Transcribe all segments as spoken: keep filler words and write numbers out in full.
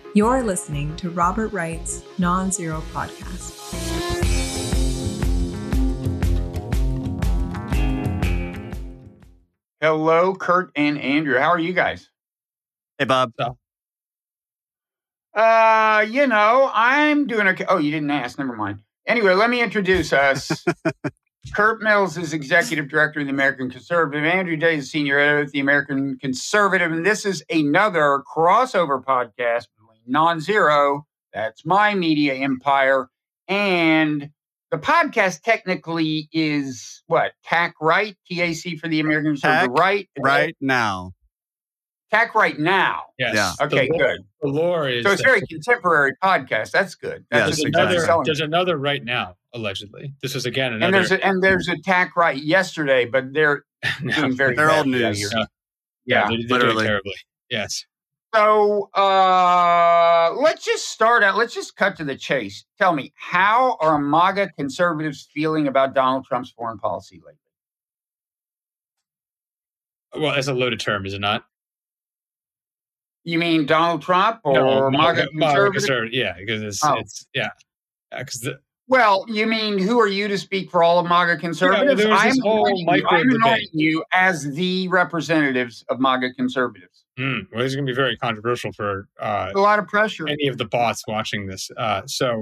You're listening to Robert Wright's Non-Zero Podcast. Hello, Kurt and Andrew. How are you guys? Hey, Bob. Uh, you know, I'm doing okay. Oh, you didn't ask. Never mind. Anyway, let me introduce us. Kurt Mills is Executive Director of the American Conservative. Andrew Day is Senior Editor of the American Conservative. And this is another crossover podcast between Non-Zero, that's my media empire, and the podcast technically is what? Tack Right? T A C for the American Conservative Tack Right? Right Now. Tack Right Now. Yes. Yeah. Okay, the lore, good. The lore is So it's that very contemporary podcast. That's good. That's Yes, just there's, exactly. another, there's another right now, allegedly. This is again another. and there's a, and there's a Tack Right yesterday, but they're no, doing very They're old badly out news. here. Yeah. Yeah. they're, they're doing literally. terribly. Yes. So uh, let's just start out. Let's just cut to the chase. Tell me, how are MAGA conservatives feeling about Donald Trump's foreign policy lately? Well, that's a loaded term, is it not? You mean Donald Trump or No, MAGA MAGA conservatives? conservative. Yeah, because it's Oh. it's yeah, because the Well, you mean who are you to speak for all of MAGA conservatives? Yeah, there was this I'm whole anointing you, micro I'm anointing debate. you as the representatives of MAGA conservatives. mm, well, this is going to be very controversial for uh, A lot of pressure. any of the bots watching this. Uh, so,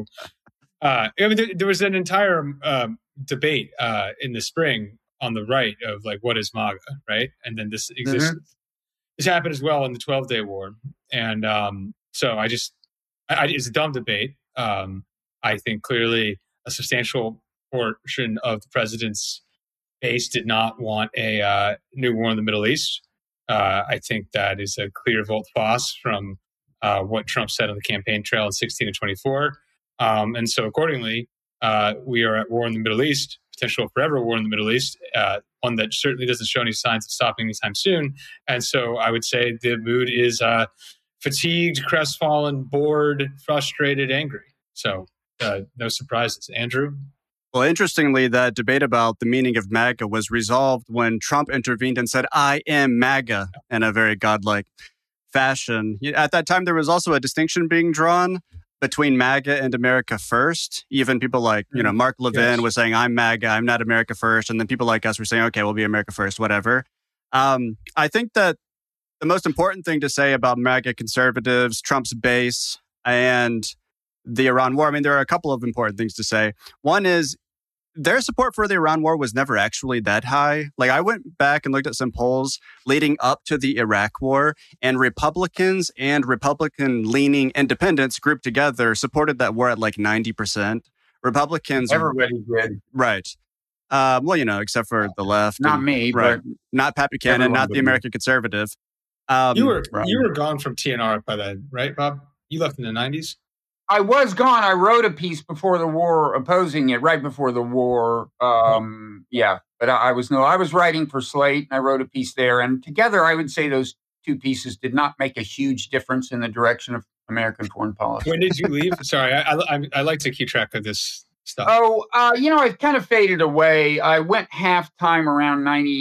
uh, I mean, there, there was an entire um, debate uh, in the spring on the right of like, what is MAGA, right? And then this exists. This happened as well in the twelve-day war, and um, so I just, I, I, it's a dumb debate. Um, I think clearly a substantial portion of the president's base did not want a uh, new war in the Middle East. Uh, I think that is a clear volte-face from uh, what Trump said on the campaign trail in sixteen and twenty-four. Um, and so accordingly, uh, we are at war in the Middle East, potential forever war in the Middle East, uh, one that certainly doesn't show any signs of stopping anytime soon. And so I would say the mood is uh, fatigued, crestfallen, bored, frustrated, angry. So uh, no surprises. Andrew? Well, interestingly, that debate about the meaning of MAGA was resolved when Trump intervened and said, "I am MAGA," in a very godlike fashion. At that time, there was also a distinction being drawn between MAGA and America First. Even people like, you know, Mark Levin Yes. was saying, "I'm MAGA, I'm not America First." And then people like us were saying, "Okay, we'll be America First, whatever." Um, I think that the most important thing to say about MAGA conservatives, Trump's base, and the Iran war, I mean, there are a couple of important things to say. One is their support for the Iran war was never actually that high. Like, I went back and looked at some polls leading up to the Iraq war, and Republicans and Republican-leaning independents grouped together supported that war at like ninety percent. Republicans... Everybody did. Right. Uh, well, you know, except for the left. Not and- me, right. but Not Pat Buchanan, everyone not but the me. American Conservative. Um, You were right. you were gone from T N R by then, right, Bob? You left in the nineties? I was gone. I wrote a piece before the war opposing it, right before the war. Um, yeah, but I, I was no, I was writing for Slate, and I wrote a piece there. And together, I would say those two pieces did not make a huge difference in the direction of American foreign policy. When did you leave? Sorry, I, I, I like to keep track of this stuff. Oh, uh, you know, I've kind of faded away. I went half time around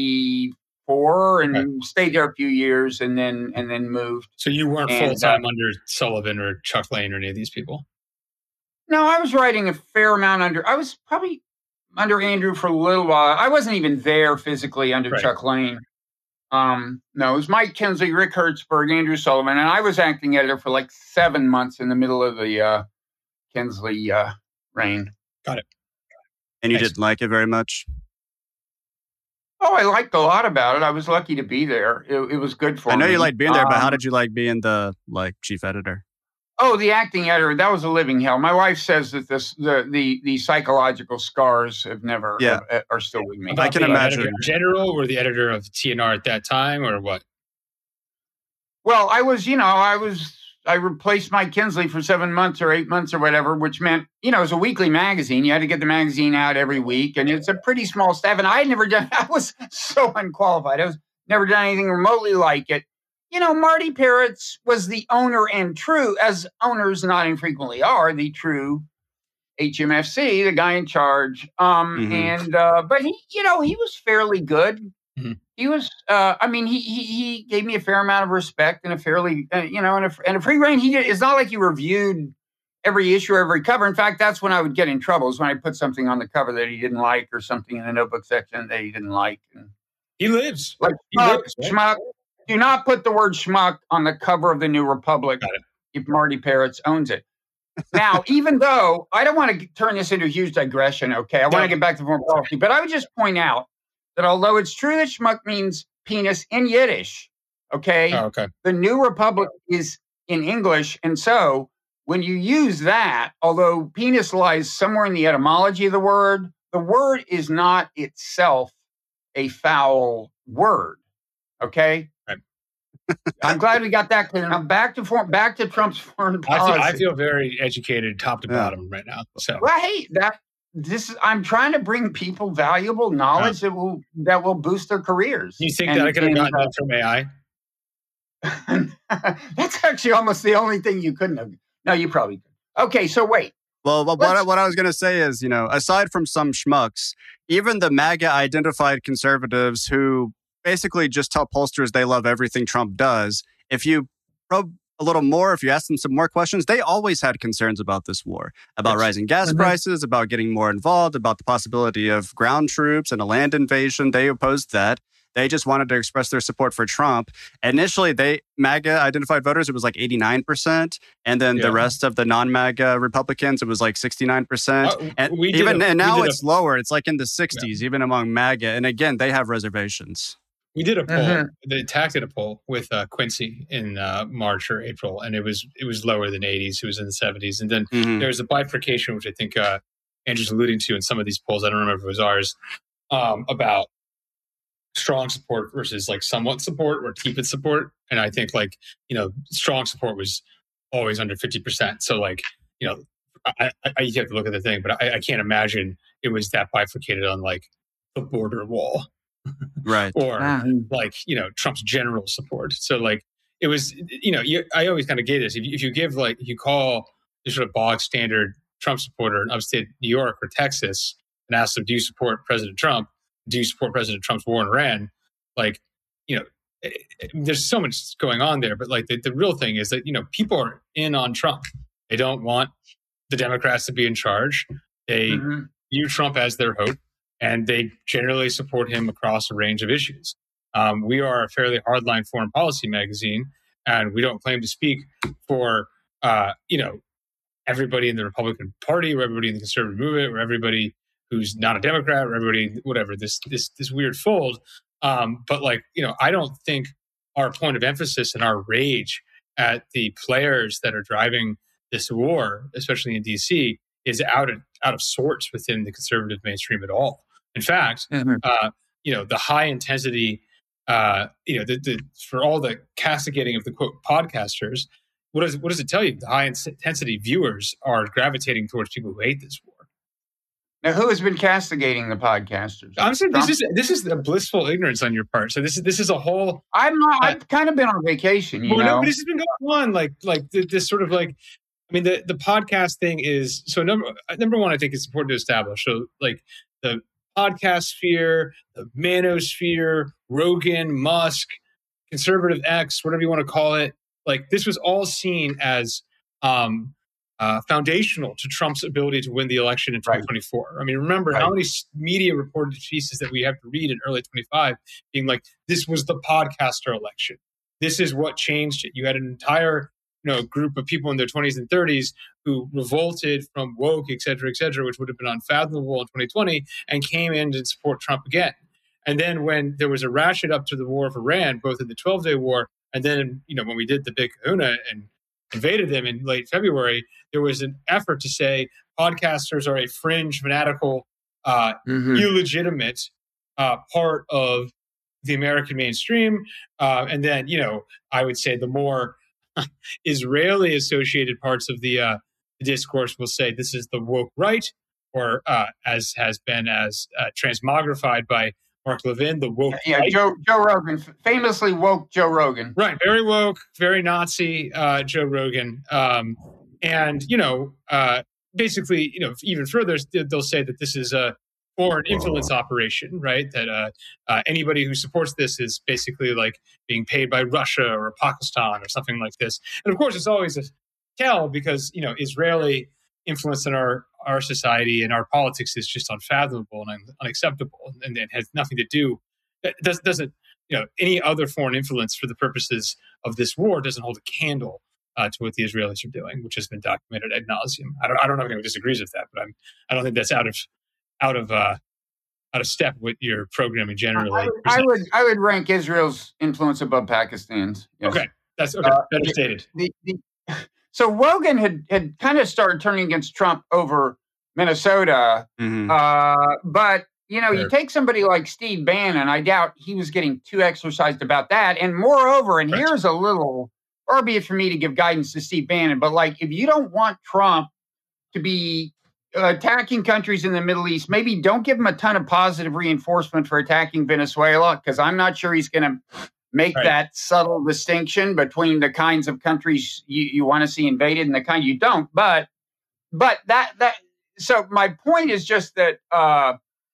ninety-four and Okay. stayed there a few years, and then and then moved. So you weren't And, full time under Sullivan or Chuck Lane or any of these people? No, I was writing a fair amount under. I was probably under Andrew for a little while. I wasn't even there physically under Right. Chuck Lane. Um, no, it was Mike Kinsley, Rick Hertzberg, Andrew Sullivan, and I was acting editor for like seven months in the middle of the uh, Kinsley uh, reign. And you Nice. didn't like it very much? Oh, I liked a lot about it. I was lucky to be there. It, it was good for me. I know you liked being there, but how Um, did you like being the like chief editor? Oh, the acting editor, that was a living hell. My wife says that this, the the the psychological scars have never Yeah. have- are still with me. About can the imagine. editor in general, or the editor of T N R at that time, or what? Well, I was, you know, I was, I replaced Mike Kinsley for seven months or eight months or whatever, which meant, you know, it was a weekly magazine. You had to get the magazine out every week, and it's a pretty small staff. And I had never done, I was so unqualified. I was never done anything remotely like it. You know, Marty Peretz was the owner and true, as owners not infrequently are, the true H M F C, the guy in charge. Um, Mhm. And, uh, but he, you know, he was fairly good. Mm-hmm. He was, uh, I mean, he, he he gave me a fair amount of respect and a fairly, uh, you know, and a, and a free reign. He did, it's not like he reviewed every issue, every cover. In fact, that's when I would get in trouble, is when I put something on the cover that he didn't like, or something in the notebook section that he didn't like. And he lives. Like he schmuck, lives, right? schmuck. Do not put the word schmuck on the cover of the New Republic if Marty Peretz owns it. Now, even though I don't want to turn this into a huge digression, okay, I want to get back to foreign policy, but I would just point out that although it's true that schmuck means penis in Yiddish, okay, oh, okay, the New Republic is in English. And so when you use that, although penis lies somewhere in the etymology of the word, the word is not itself a foul word, okay? Right. I'm glad we got that clear. Now back to for, back to Trump's foreign policy. I feel, I feel very educated top to yeah. bottom right now. So well, hey, that this is I'm trying to bring people valuable knowledge yeah. that will that will boost their careers. You think and, that I could have gotten that from A I? That's actually almost the only thing you couldn't have. No, you probably could. Okay, so wait. Well, what I, what I was going to say is, you know, aside from some schmucks, even the MAGA-identified conservatives who basically just tell pollsters they love everything Trump does, if you probe a little more, if you ask them some more questions, they always had concerns about this war, about That's, rising gas mm-hmm. prices, about getting more involved, about the possibility of ground troops and a land invasion. They opposed that. They just wanted to express their support for Trump. Initially, they MAGA-identified voters, it was like eighty-nine percent. And then yeah. the rest of the non-MAGA Republicans, it was like sixty-nine percent. Uh, and even a, and now it's a, lower. It's like in the sixties, yeah. even among MAGA. And again, they have reservations. We did a poll. Mm-hmm. The Attack did a poll with uh, Quincy in uh, March or April, and it was it was lower than eighties. It was in the seventies. And then mm-hmm. there was a bifurcation, which I think uh, Andrew's alluding to in some of these polls. I don't remember if it was ours, um, about strong support versus like somewhat support or tepid support. And I think like, you know, strong support was always under fifty percent. So like, you know, I, I you have to look at the thing, but I, I can't imagine it was that bifurcated on like the border wall. Right. or wow. like, you know, Trump's general support. So like it was, you know, you, I always kind of get this. If you, if you give like, if you call the sort of bog standard Trump supporter in upstate New York or Texas and ask them, do you support President Trump? Do you support President Trump's war in Iran? Like, you know, it, it, there's so much going on there. But like the, the real thing is that, you know, people are in on Trump. They don't want the Democrats to be in charge. They mm-hmm. view Trump as their hope, and they generally support him across a range of issues. Um, we are a fairly hardline foreign policy magazine, and we don't claim to speak for, uh, you know, everybody in the Republican Party or everybody in the conservative movement or everybody who's not a Democrat or everybody, whatever, this this this weird fold. Um, but like, you know, I don't think our point of emphasis and our rage at the players that are driving this war, especially in D C, is out of out of sorts within the conservative mainstream at all. In fact, mm-hmm. uh, you know, the high intensity, uh, you know, the, the for all the castigating of the quote podcasters, what does what does it tell you? The high intensity viewers are gravitating towards people who hate this war. Now, who has been castigating the podcasters? I'm saying this is this is a blissful ignorance on your part. So this is this is a whole. I'm not. Uh, I've kind of been on vacation. You well, know, no, but this has been going on. Like like this sort of like. I mean, the the podcast thing is so number number one. I think it's important to establish. So like the podcast sphere, the manosphere, Rogan, Musk, conservative X, whatever you want to call it. Like this was all seen as. Um, Uh, foundational to Trump's ability to win the election in twenty twenty-four. Right. I mean, remember right. how many media reported pieces that we have to read in early twenty-five being like, this was the podcaster election. This is what changed it. You had an entire, you know, group of people in their twenties and thirties who revolted from woke, et cetera, et cetera, which would have been unfathomable in twenty twenty, and came in to support Trump again. And then when there was a ratchet up to the war of Iran, both in the twelve-day war, and then, you know, when we did the big kahuna and invaded them in late February, there was an effort to say podcasters are a fringe, fanatical, uh, mm-hmm. illegitimate uh, part of the American mainstream. Uh, and then, you know, I would say the more Israeli associated parts of the, uh, the discourse will say this is the woke right, or uh, as has been as uh, transmogrified by Mark Levin, the woke. Yeah, yeah Joe Joe Rogan, famously woke Joe Rogan. Right, very woke, very Nazi uh, Joe Rogan. Um, and, you know, uh, basically, you know, even further, they'll say that this is a foreign influence operation, right? That uh, uh, anybody who supports this is basically like being paid by Russia or Pakistan or something like this. And of course, it's always a tell because, you know, Israeli influence in our, our society and our politics is just unfathomable and un- unacceptable. And it has nothing to do, it does, doesn't, you know, any other foreign influence for the purposes of this war doesn't hold a candle uh, to what the Israelis are doing, which has been documented ad nauseum. I don't, I don't know if anyone disagrees with that, but I'm, I don't think that's out of, out of, uh, out of step with your programming generally. I would, I would, I would rank Israel's influence above Pakistan's. Yes. Okay. That's okay. Uh, Better stated. The, the, so Rogan had, had kind of started turning against Trump over Minnesota. Mm-hmm. Uh, but, you know, sure. You take somebody like Steve Bannon, I doubt he was getting too exercised about that. And moreover, and right. here's a little, or be it for me to give guidance to Steve Bannon, but like, if you don't want Trump to be attacking countries in the Middle East, maybe don't give him a ton of positive reinforcement for attacking Venezuela, because I'm not sure he's going to make right. that subtle distinction between the kinds of countries you, you want to see invaded and the kind you don't. But, but that, that, so my point is just that, uh,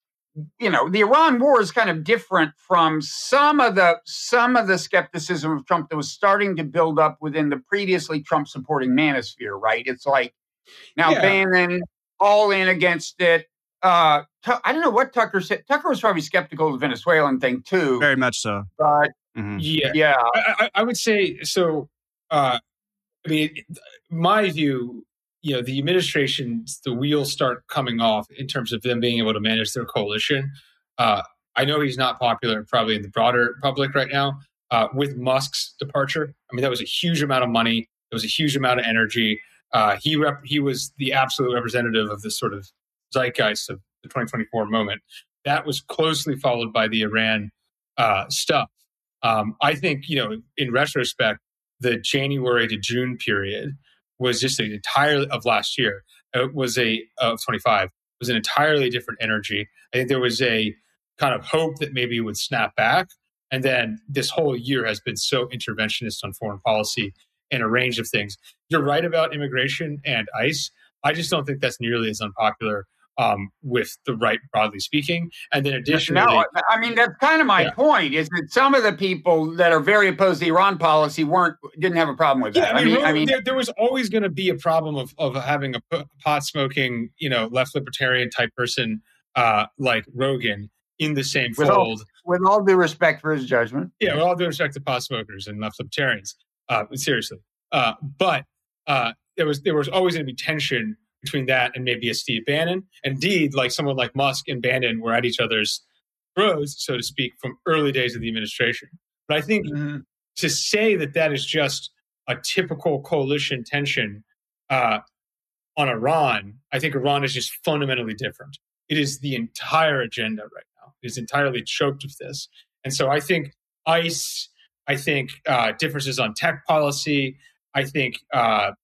you know, the Iran war is kind of different from some of the, some of the skepticism of Trump that was starting to build up within the previously Trump supporting manosphere, right? It's like, now yeah. Bannon all in against it. Uh, I don't know what Tucker said. Tucker was probably skeptical of the Venezuelan thing too. Very much so. But mm-hmm. yeah, yeah, I, I would say so. Uh, I mean, my view, you know, the administration's the wheels start coming off in terms of them being able to manage their coalition. Uh, I know he's not popular probably in the broader public right now. Uh, with Musk's departure, I mean, that was a huge amount of money. It was a huge amount of energy. Uh, he rep- he was the absolute representative of this sort of zeitgeist of the twenty twenty-four moment. That was closely followed by the Iran uh, stuff. Um, I think, you know, in retrospect, the January to June period was just an entirely of last year. It was a of twenty-five was an entirely different energy. I think there was a kind of hope that maybe it would snap back, and then this whole year has been so interventionist on foreign policy and a range of things. You're right about immigration and ICE. I just don't think that's nearly as unpopular um, with the right, broadly speaking. And then additionally... No, I mean, that's kind of my yeah. point, is that some of the people that are very opposed to Iran policy weren't didn't have a problem with that. Yeah, I mean, I mean, I mean there, there was always going to be a problem of, of having a pot-smoking, you know, left libertarian type person uh, like Rogan in the same with fold. All, with all due respect for his judgment. Yeah, with all due respect to pot smokers and left libertarians. Uh, seriously. Uh, but uh, there was there was always going to be tension between that and maybe a Steve Bannon. Indeed, like someone like Musk and Bannon were at each other's throats, so to speak, from early days of the administration. But I think mm-hmm. to say that that is just a typical coalition tension uh, on Iran, I think Iran is just fundamentally different. It is the entire agenda right now. It is entirely choked with this. And so I think ICE... I think uh, differences on tech policy. I think uh,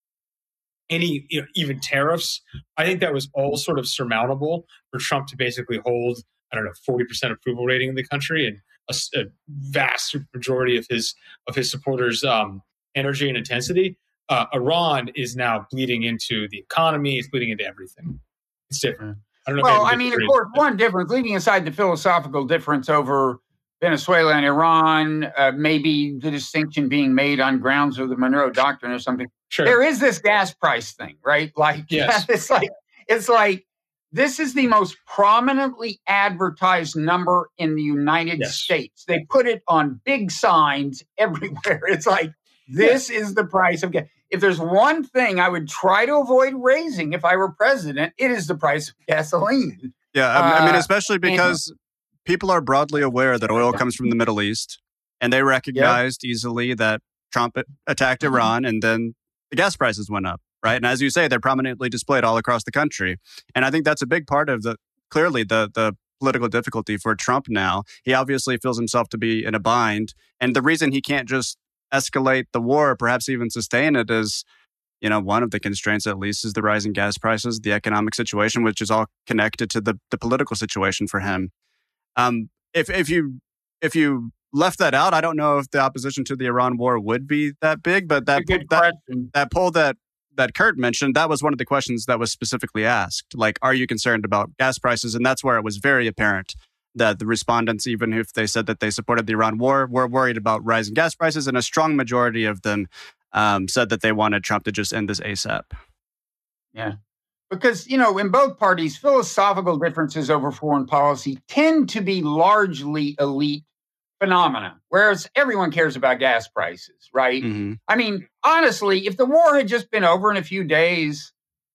any, you know, even tariffs. I think that was all sort of surmountable for Trump to basically hold, I don't know, forty percent approval rating in the country and a, a vast majority of his of his supporters' um, energy and intensity. Uh, Iran is now bleeding into the economy. It's bleeding into everything. It's different. I don't know. Well, I mean, of course, one difference, leaving aside the philosophical difference over Venezuela and Iran, uh, maybe the distinction being made on grounds of the Monroe Doctrine or something. Sure. There is this gas price thing, right? Like, yes. it's like it's like this is the most prominently advertised number in the United yes. States. They put it on big signs everywhere. It's like this yes. is the price of gas. If there's one thing I would try to avoid raising if I were president, it is the price of gasoline. Yeah, I mean, especially because. Uh, and, People are broadly aware that oil comes from the Middle East, and they recognized yep. easily that Trump attacked mm-hmm. Iran, and then the gas prices went up, right? And as you say, they're prominently displayed all across the country. And I think that's a big part of the, clearly, the the political difficulty for Trump now. He obviously feels himself to be in a bind, and the reason he can't just escalate the war, perhaps even sustain it, is, you know, one of the constraints at least is the rising gas prices, the economic situation, which is all connected to the, the political situation for him. Um, if if you if you left that out, I don't know if the opposition to the Iran war would be that big. But that that, that poll that that Kurt mentioned, that was one of the questions that was specifically asked. Like, are you concerned about gas prices? And that's where it was very apparent that the respondents, even if they said that they supported the Iran war, were worried about rising gas prices. And a strong majority of them um, said that they wanted Trump to just end this ASAP. Yeah. Because, you know, in both parties, philosophical differences over foreign policy tend to be largely elite phenomena, whereas everyone cares about gas prices, right? Mm-hmm. I mean, honestly, if the war had just been over in a few days,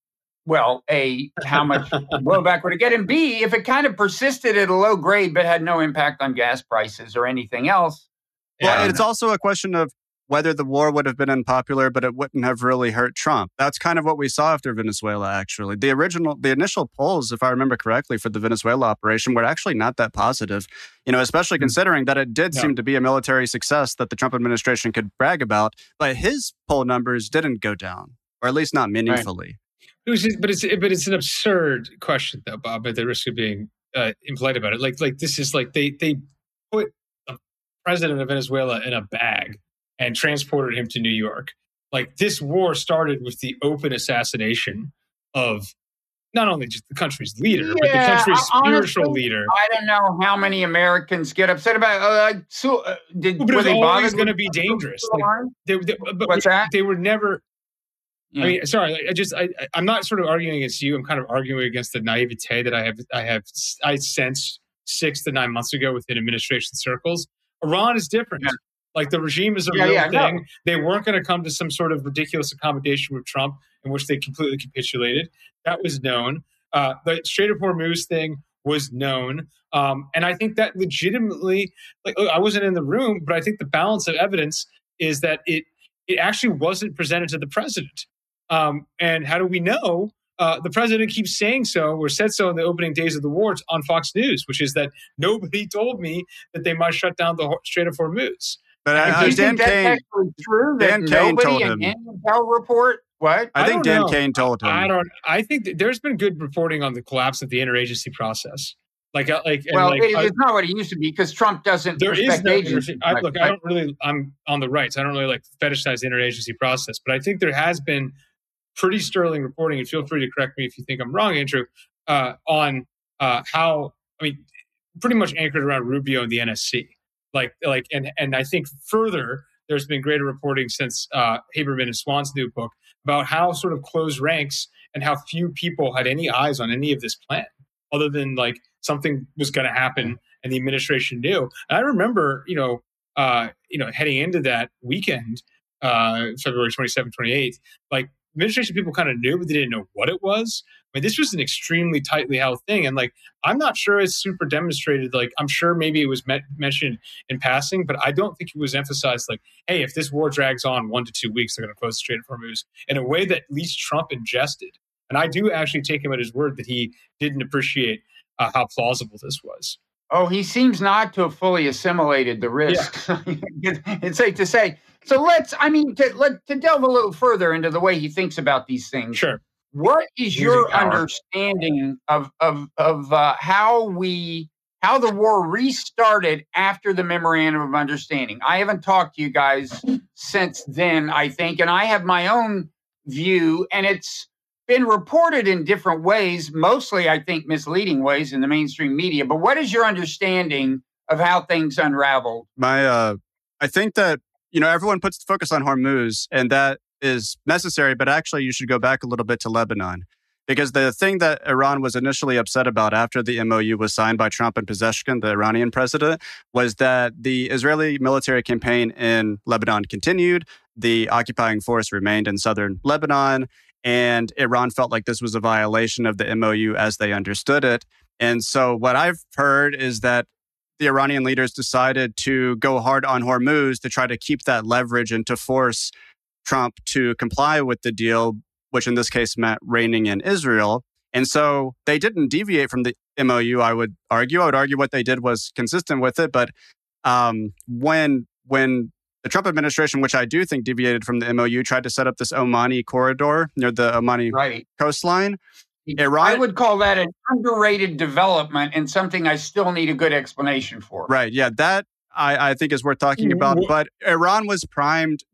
well, A, how much blowback would it get? And B, if it kind of persisted at a low grade but had no impact on gas prices or anything else. Well, Yeah. it's also a question of whether the war would have been unpopular, but it wouldn't have really hurt Trump. That's kind of what we saw after Venezuela, actually. The original, the initial polls, if I remember correctly, for the Venezuela operation were actually not that positive, you know, especially considering that it did Yeah. seem to be a military success that the Trump administration could brag about, but his poll numbers didn't go down, or at least not meaningfully. It was just, but it's but it's an absurd question, though, Bob. At the risk of being uh, impolite about it, like like this is like they they put the president of Venezuela in a bag and transported him to New York. Like this war started with the open assassination of not only just the country's leader, but the Yeah, country's I- spiritual honestly, leader. I don't know how many Americans get upset about uh, like so, uh, did But it were was they always bothered going to with be the dangerous. Like, line? they, they, but What's that? they were never. Yeah. I mean, sorry, like, I just I I- I'm not sort of arguing against you. I'm kind of arguing against the naivete that I have I have I sensed six to nine months ago within administration circles. Iran is different. Yeah. Like the regime is a Yeah, real yeah, no. thing. They weren't going to come to some sort of ridiculous accommodation with Trump in which they completely capitulated. That was known. Uh, the Strait of Hormuz thing was known. Um, and I think that legitimately, like I wasn't in the room, but I think the balance of evidence is that it it actually wasn't presented to the president. Um, and how do we know? Uh, the president keeps saying so or said so in the opening days of the war on Fox News, which is that nobody told me that they might shut down the Ho- Strait of Hormuz. But And uh, do you Dan think that's Kane, actually true? That Dan Kane nobody told in him. any intel report? What? I I think don't Dan know. Kane told him. I don't. I think that there's been good reporting on the collapse of the interagency process. Like, uh, like, and Well, like, it, I- it's not what it used to be because Trump doesn't there is respect no agencies. inter- I, much, look, I right? don't really. I'm on the right, so I don't really like fetishize the interagency process. But I think there has been pretty sterling reporting, and feel free to correct me if you think I'm wrong, Andrew, uh, on uh, how I mean, pretty much anchored around Rubio and the N S C. Like, like, and and I think further, there's been greater reporting since uh, Haberman and Swan's new book about how sort of closed ranks and how few people had any eyes on any of this plan, other than like something was going to happen and the administration knew. And I remember, you know, uh, you know, heading into that weekend, uh, February twenty-seventh, twenty-eighth, like administration people kind of knew, but they didn't know what it was. I mean, this was an extremely tightly held thing. And like, I'm not sure it's super demonstrated. Like, I'm sure maybe it was met, mentioned in passing, but I don't think it was emphasized like, hey, if this war drags on one to two weeks, they're going to close the Strait of Hormuz in a way that at least Trump ingested. And I do actually take him at his word that he didn't appreciate uh, how plausible this was. Oh, he seems not to have fully assimilated the risks. It's safe to say. So let's, I mean, to, let, to delve a little further into the way he thinks about these things. Sure. What is Using your power. understanding of of of uh, how we how the war restarted after the memorandum of understanding? I haven't talked to you guys since then, I think, and I have my own view, and it's been reported in different ways, mostly, I think, misleading ways in the mainstream media. But what is your understanding of how things unraveled? My, uh, I think that, you know, everyone puts the focus on Hormuz, and that is necessary, but actually you should go back a little bit to Lebanon. Because the thing that Iran was initially upset about after the M O U was signed by Trump and Pezeshkian, the Iranian president, was that the Israeli military campaign in Lebanon continued, the occupying force remained in southern Lebanon, and Iran felt like this was a violation of the M O U as they understood it. And so what I've heard is that the Iranian leaders decided to go hard on Hormuz to try to keep that leverage and to force Trump to comply with the deal, which in this case meant reigning in Israel. And so they didn't deviate from the M O U, I would argue. I would argue what they did was consistent with it. But um, when when the Trump administration, which I do think deviated from the M O U, tried to set up this Omani corridor near the Omani Right. coastline, Iran, I would call that an underrated development and something I still need a good explanation for. Right. Yeah, that I, I think is worth talking about. But Iran was primed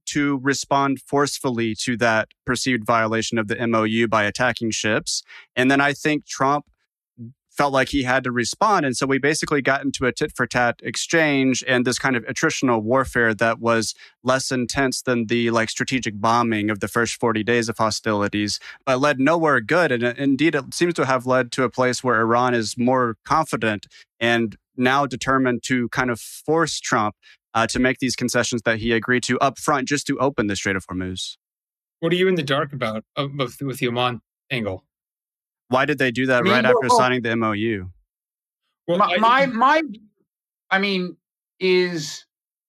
to respond forcefully to that perceived violation of the M O U by attacking ships. And then I think Trump felt like he had to respond. And so we basically got into a tit-for-tat exchange and this kind of attritional warfare that was less intense than the like strategic bombing of the first forty days of hostilities, but led nowhere good. And indeed, it seems to have led to a place where Iran is more confident and now determined to kind of force Trump uh, to make these concessions that he agreed to up front just to open the Strait of Hormuz. What are you in the dark about uh, with, with the Oman angle? Why did they do that I mean, right well, after signing the M O U? Well, my, I, my, my, I mean, is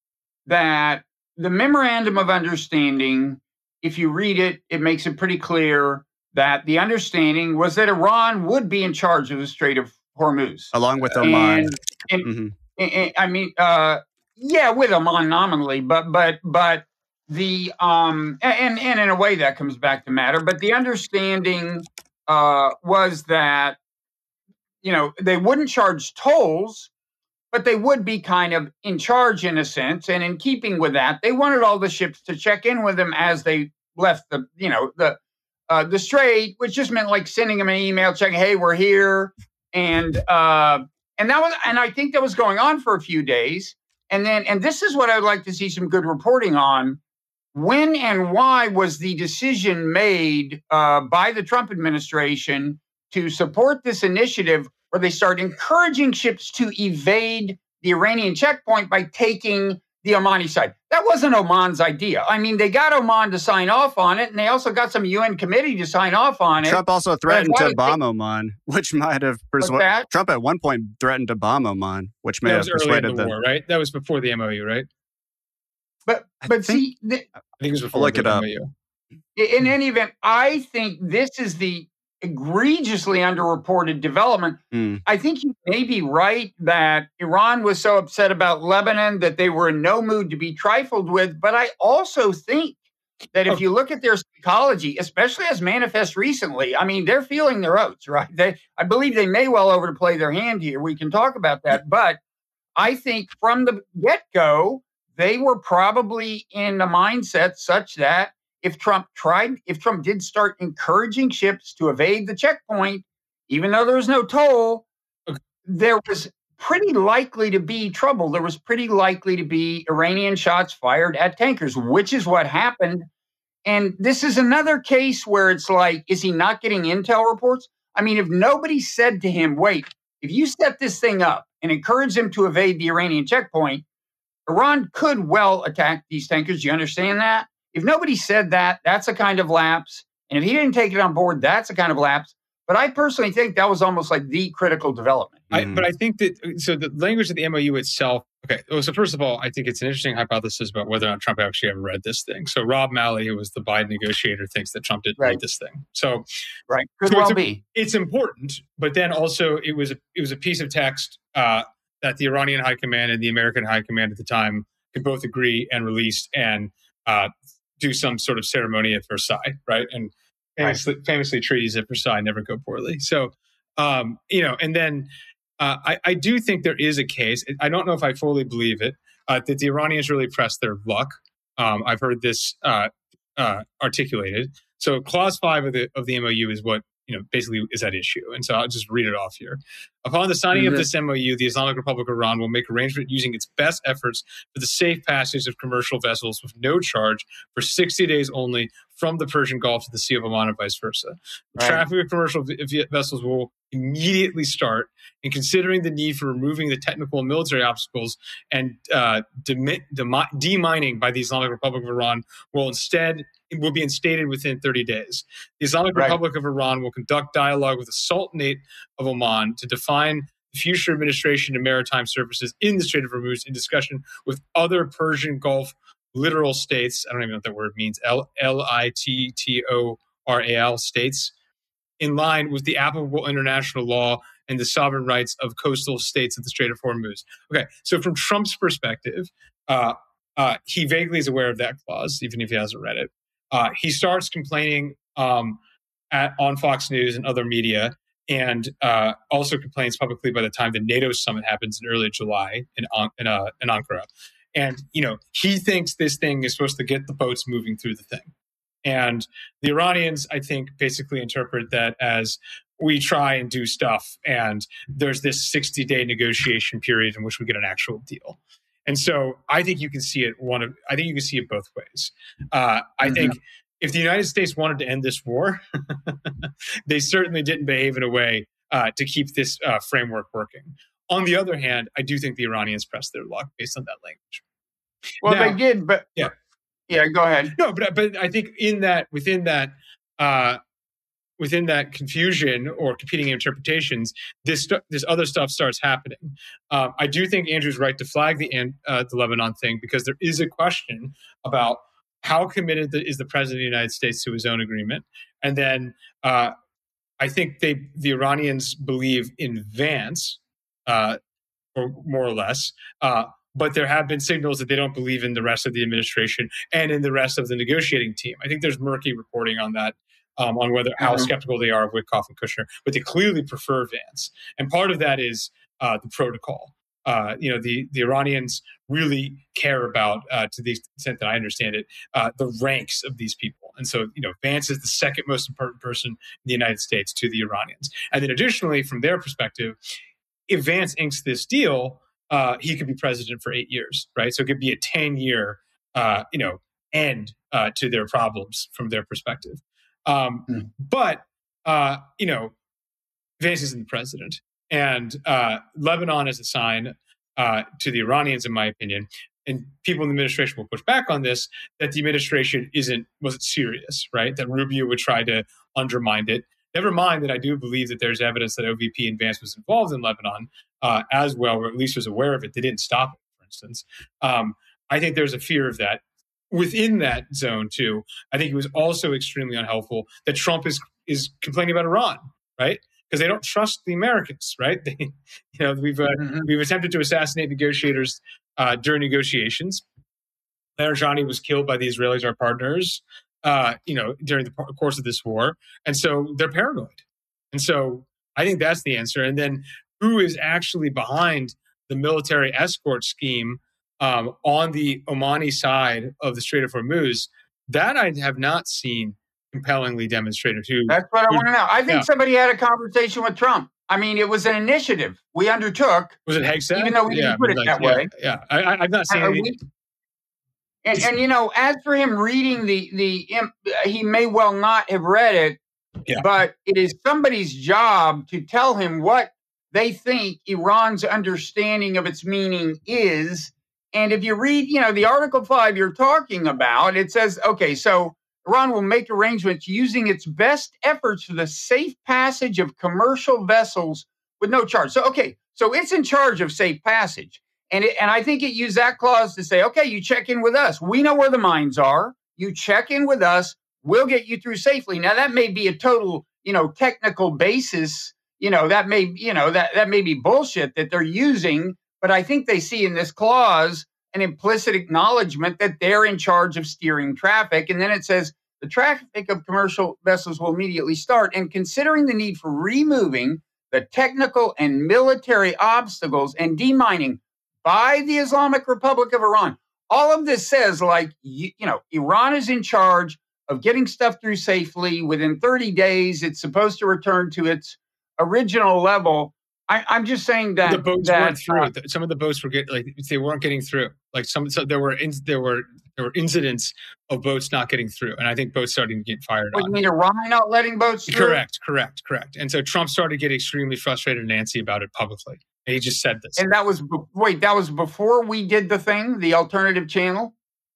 that the memorandum of understanding, if you read it, it makes it pretty clear that the understanding was that Iran would be in charge of the Strait of Hormuz. Along with Oman. And, and, mm-hmm. and, and I mean, uh, yeah, with Oman nominally, but, but, but the, um, and, and in a way that comes back to matter, but the understanding Uh, was that, you know, they wouldn't charge tolls, but they would be kind of in charge in a sense. And in keeping with that, they wanted all the ships to check in with them as they left the, you know, the uh, the strait, which just meant like sending them an email, checking, hey, we're here. And uh, and that was, and I think that was going on for a few days. And then, and this is what I'd like to see some good reporting on. When and why was the decision made uh, by the Trump administration to support this initiative where they start encouraging ships to evade the Iranian checkpoint by taking the Omani side? That wasn't Oman's idea. I mean, they got Oman to sign off on it, and they also got some U N committee to sign off on it. Trump also threatened But to bomb Oman, which might have persuaded... Trump at one point threatened to bomb Oman, which may that have was early persuaded in the them. war, right? That was before the M O U, right? But but think, see, the, I think it was before look the it up. M O U. In any event, I think this is the egregiously underreported development. Mm. I think you may be right that Iran was so upset about Lebanon that they were in no mood to be trifled with. But I also think that if oh. you look at their psychology, especially as manifest recently, I mean, they're feeling their oats, right? They, I believe they may well overplay their hand here. We can talk about that. But I think from the get-go, they were probably in a mindset such that if Trump tried, if Trump did start encouraging ships to evade the checkpoint, even though there was no toll, okay. there was pretty likely to be trouble. There was pretty likely to be Iranian shots fired at tankers, which is what happened. And this is another case where it's like, is he not getting intel reports? I mean, if nobody said to him, wait, if you set this thing up and encourage them to evade the Iranian checkpoint, Iran could well attack these tankers. Do you understand that? If nobody said that, that's a kind of lapse. And if he didn't take it on board, that's a kind of lapse. But I personally think that was almost like the critical development. I, but I think that, so the language of the M O U itself, okay, so first of all, I think it's an interesting hypothesis about whether or not Trump actually ever read this thing. So Rob Malley, who was the Biden negotiator, thinks that Trump didn't right. read this thing. So, right, could so well it's, be. It's important, but then also it was a, it was a piece of text uh, that the Iranian high command and the American high command at the time could both agree and release and uh, do some sort of ceremony at Versailles, right? And famously, right. famously treaties at Versailles never go poorly. So, um, you know, and then uh, I, I do think there is a case, I don't know if I fully believe it, uh, that the Iranians really pressed their luck. Um, I've heard this uh, uh, articulated. So clause five of the of the M O U is what, you know, basically is at issue. And so I'll just read it off here. Upon the signing mm-hmm. of this M O U, the Islamic Republic of Iran will make arrangement using its best efforts for the safe passage of commercial vessels with no charge for sixty days only from the Persian Gulf to the Sea of Oman and vice versa. Right. Traffic of commercial v- vessels will immediately start, and considering the need for removing the technical and military obstacles and uh, demi- demi- demining by the Islamic Republic of Iran will instead will be instated within thirty days. The Islamic right. Republic of Iran will conduct dialogue with the Sultanate of Oman to define the future administration of maritime services in the Strait of Hormuz in discussion with other Persian Gulf littoral states. I don't even know what that word means. L I T T O R A L states, in line with the applicable international law and the sovereign rights of coastal states of the Strait of Hormuz. Okay, so from Trump's perspective, uh, uh, he vaguely is aware of that clause, even if he hasn't read it. Uh, he starts complaining um, at, on Fox News and other media, and uh, also complains publicly by the time the NATO summit happens in early July in in, uh, in Ankara. And, you know, he thinks this thing is supposed to get the boats moving through the thing. And the Iranians, I think, basically interpret that as we try and do stuff, and there's this sixty-day negotiation period in which we get an actual deal. And so I think you can see it one of I think you can see it both ways. Uh, I mm-hmm. think if the United States wanted to end this war, they certainly didn't behave in a way uh, to keep this uh, framework working. On the other hand, I do think the Iranians pressed their luck based on that language. Well, now, they did, but yeah. Yeah, go ahead. No, but but I think in that within that uh, within that confusion or competing interpretations, this stu- this other stuff starts happening. Um, I do think Andrew's right to flag the uh, the Lebanon thing, because there is a question about how committed the, is the president of the United States to his own agreement, and then uh, I think they the Iranians believe in Vance, uh, or more or less. Uh, But there have been signals that they don't believe in the rest of the administration and in the rest of the negotiating team. I think there's murky reporting on that, um, on whether how mm-hmm. skeptical they are of Witkoff and Kushner. But they clearly prefer Vance, and part of that is uh, the protocol. Uh, you know, the the Iranians really care about, uh, to the extent that I understand it, uh, the ranks of these people. And so, you know, Vance is the second most important person in the United States to the Iranians. And then, additionally, from their perspective, if Vance inks this deal, Uh, he could be president for eight years, right? So it could be a ten-year, uh, you know, end uh, to their problems from their perspective. Um, mm. But, uh, you know, Vance isn't the president. And uh, Lebanon is a sign uh, to the Iranians, in my opinion, and people in the administration will push back on this, that the administration isn't, wasn't serious, right? That Rubio would try to undermine it. Never mind that I do believe that there's evidence that O V P and Vance was involved in Lebanon uh, as well, or at least was aware of it. They didn't stop it, for instance. Um, I think there's a fear of that within that zone, too. I think it was also extremely unhelpful that Trump is is complaining about Iran, right? Because they don't trust the Americans, right? They, you know, we've uh, mm-hmm. we've attempted to assassinate negotiators uh, during negotiations. Larijani was killed by the Israelis, our partners. Uh, you know, during the course of this war. And so they're paranoid. And so I think that's the answer. And then who is actually behind the military escort scheme um, on the Omani side of the Strait of Hormuz? That I have not seen compellingly demonstrated. Who, that's what I who, want to know. I think yeah. somebody had a conversation with Trump. I mean, it was an initiative we undertook. Was it Hegseth? Even though we yeah, didn't put it like, that yeah, way. Yeah, I, I, I've not seen uh, any. And, and, you know, as for him reading the, the, he may well not have read it, yeah. but it is somebody's job to tell him what they think Iran's understanding of its meaning is. And if you read, you know, the Article five you're talking about, it says, okay, so Iran will make arrangements using its best efforts for the safe passage of commercial vessels with no charge. So, okay, so it's in charge of safe passage. And it, and I think it used that clause to say, okay, you check in with us. We know where the mines are. You check in with us. We'll get you through safely. Now, that may be a total, you know, technical basis. You know, that may, you know, that, that may be bullshit that they're using. But I think they see in this clause an implicit acknowledgement that they're in charge of steering traffic. And then it says the traffic of commercial vessels will immediately start. And considering the need for removing the technical and military obstacles and demining by the Islamic Republic of Iran. All of this says, like, you, you know, Iran is in charge of getting stuff through safely. Within thirty days, it's supposed to return to its original level. I, I'm just saying that the boats that, weren't through. Uh, some of the boats were getting like they weren't getting through. Like some, so there were in, there were there were incidents of boats not getting through, and I think boats starting to get fired what, on. You mean Iran not letting boats through? Correct, correct, correct. And so Trump started to get extremely frustrated and antsy about it publicly. And he just said this. And that was, wait, that was before we did the thing, the alternative channel?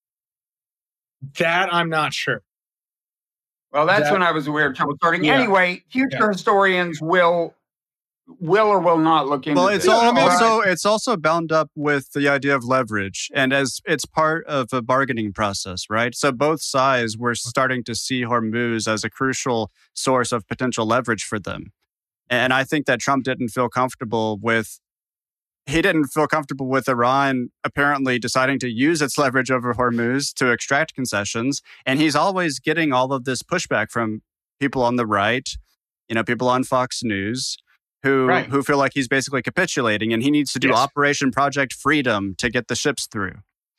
That I'm not sure. Well, that's that, when I was aware of Trump starting. Yeah. Anyway, future yeah. historians will will or will not look into well, it's this. all, All also right. it's also bound up with the idea of leverage, and as it's part of a bargaining process, right? So both sides were starting to see Hormuz as a crucial source of potential leverage for them. And I think that Trump didn't feel comfortable with, he didn't feel comfortable with Iran apparently deciding to use its leverage over Hormuz to extract concessions. And he's always getting all of this pushback from people on the right, you know, people on Fox News who, right. who feel like he's basically capitulating and he needs to do yes. Operation Project Freedom to get the ships through.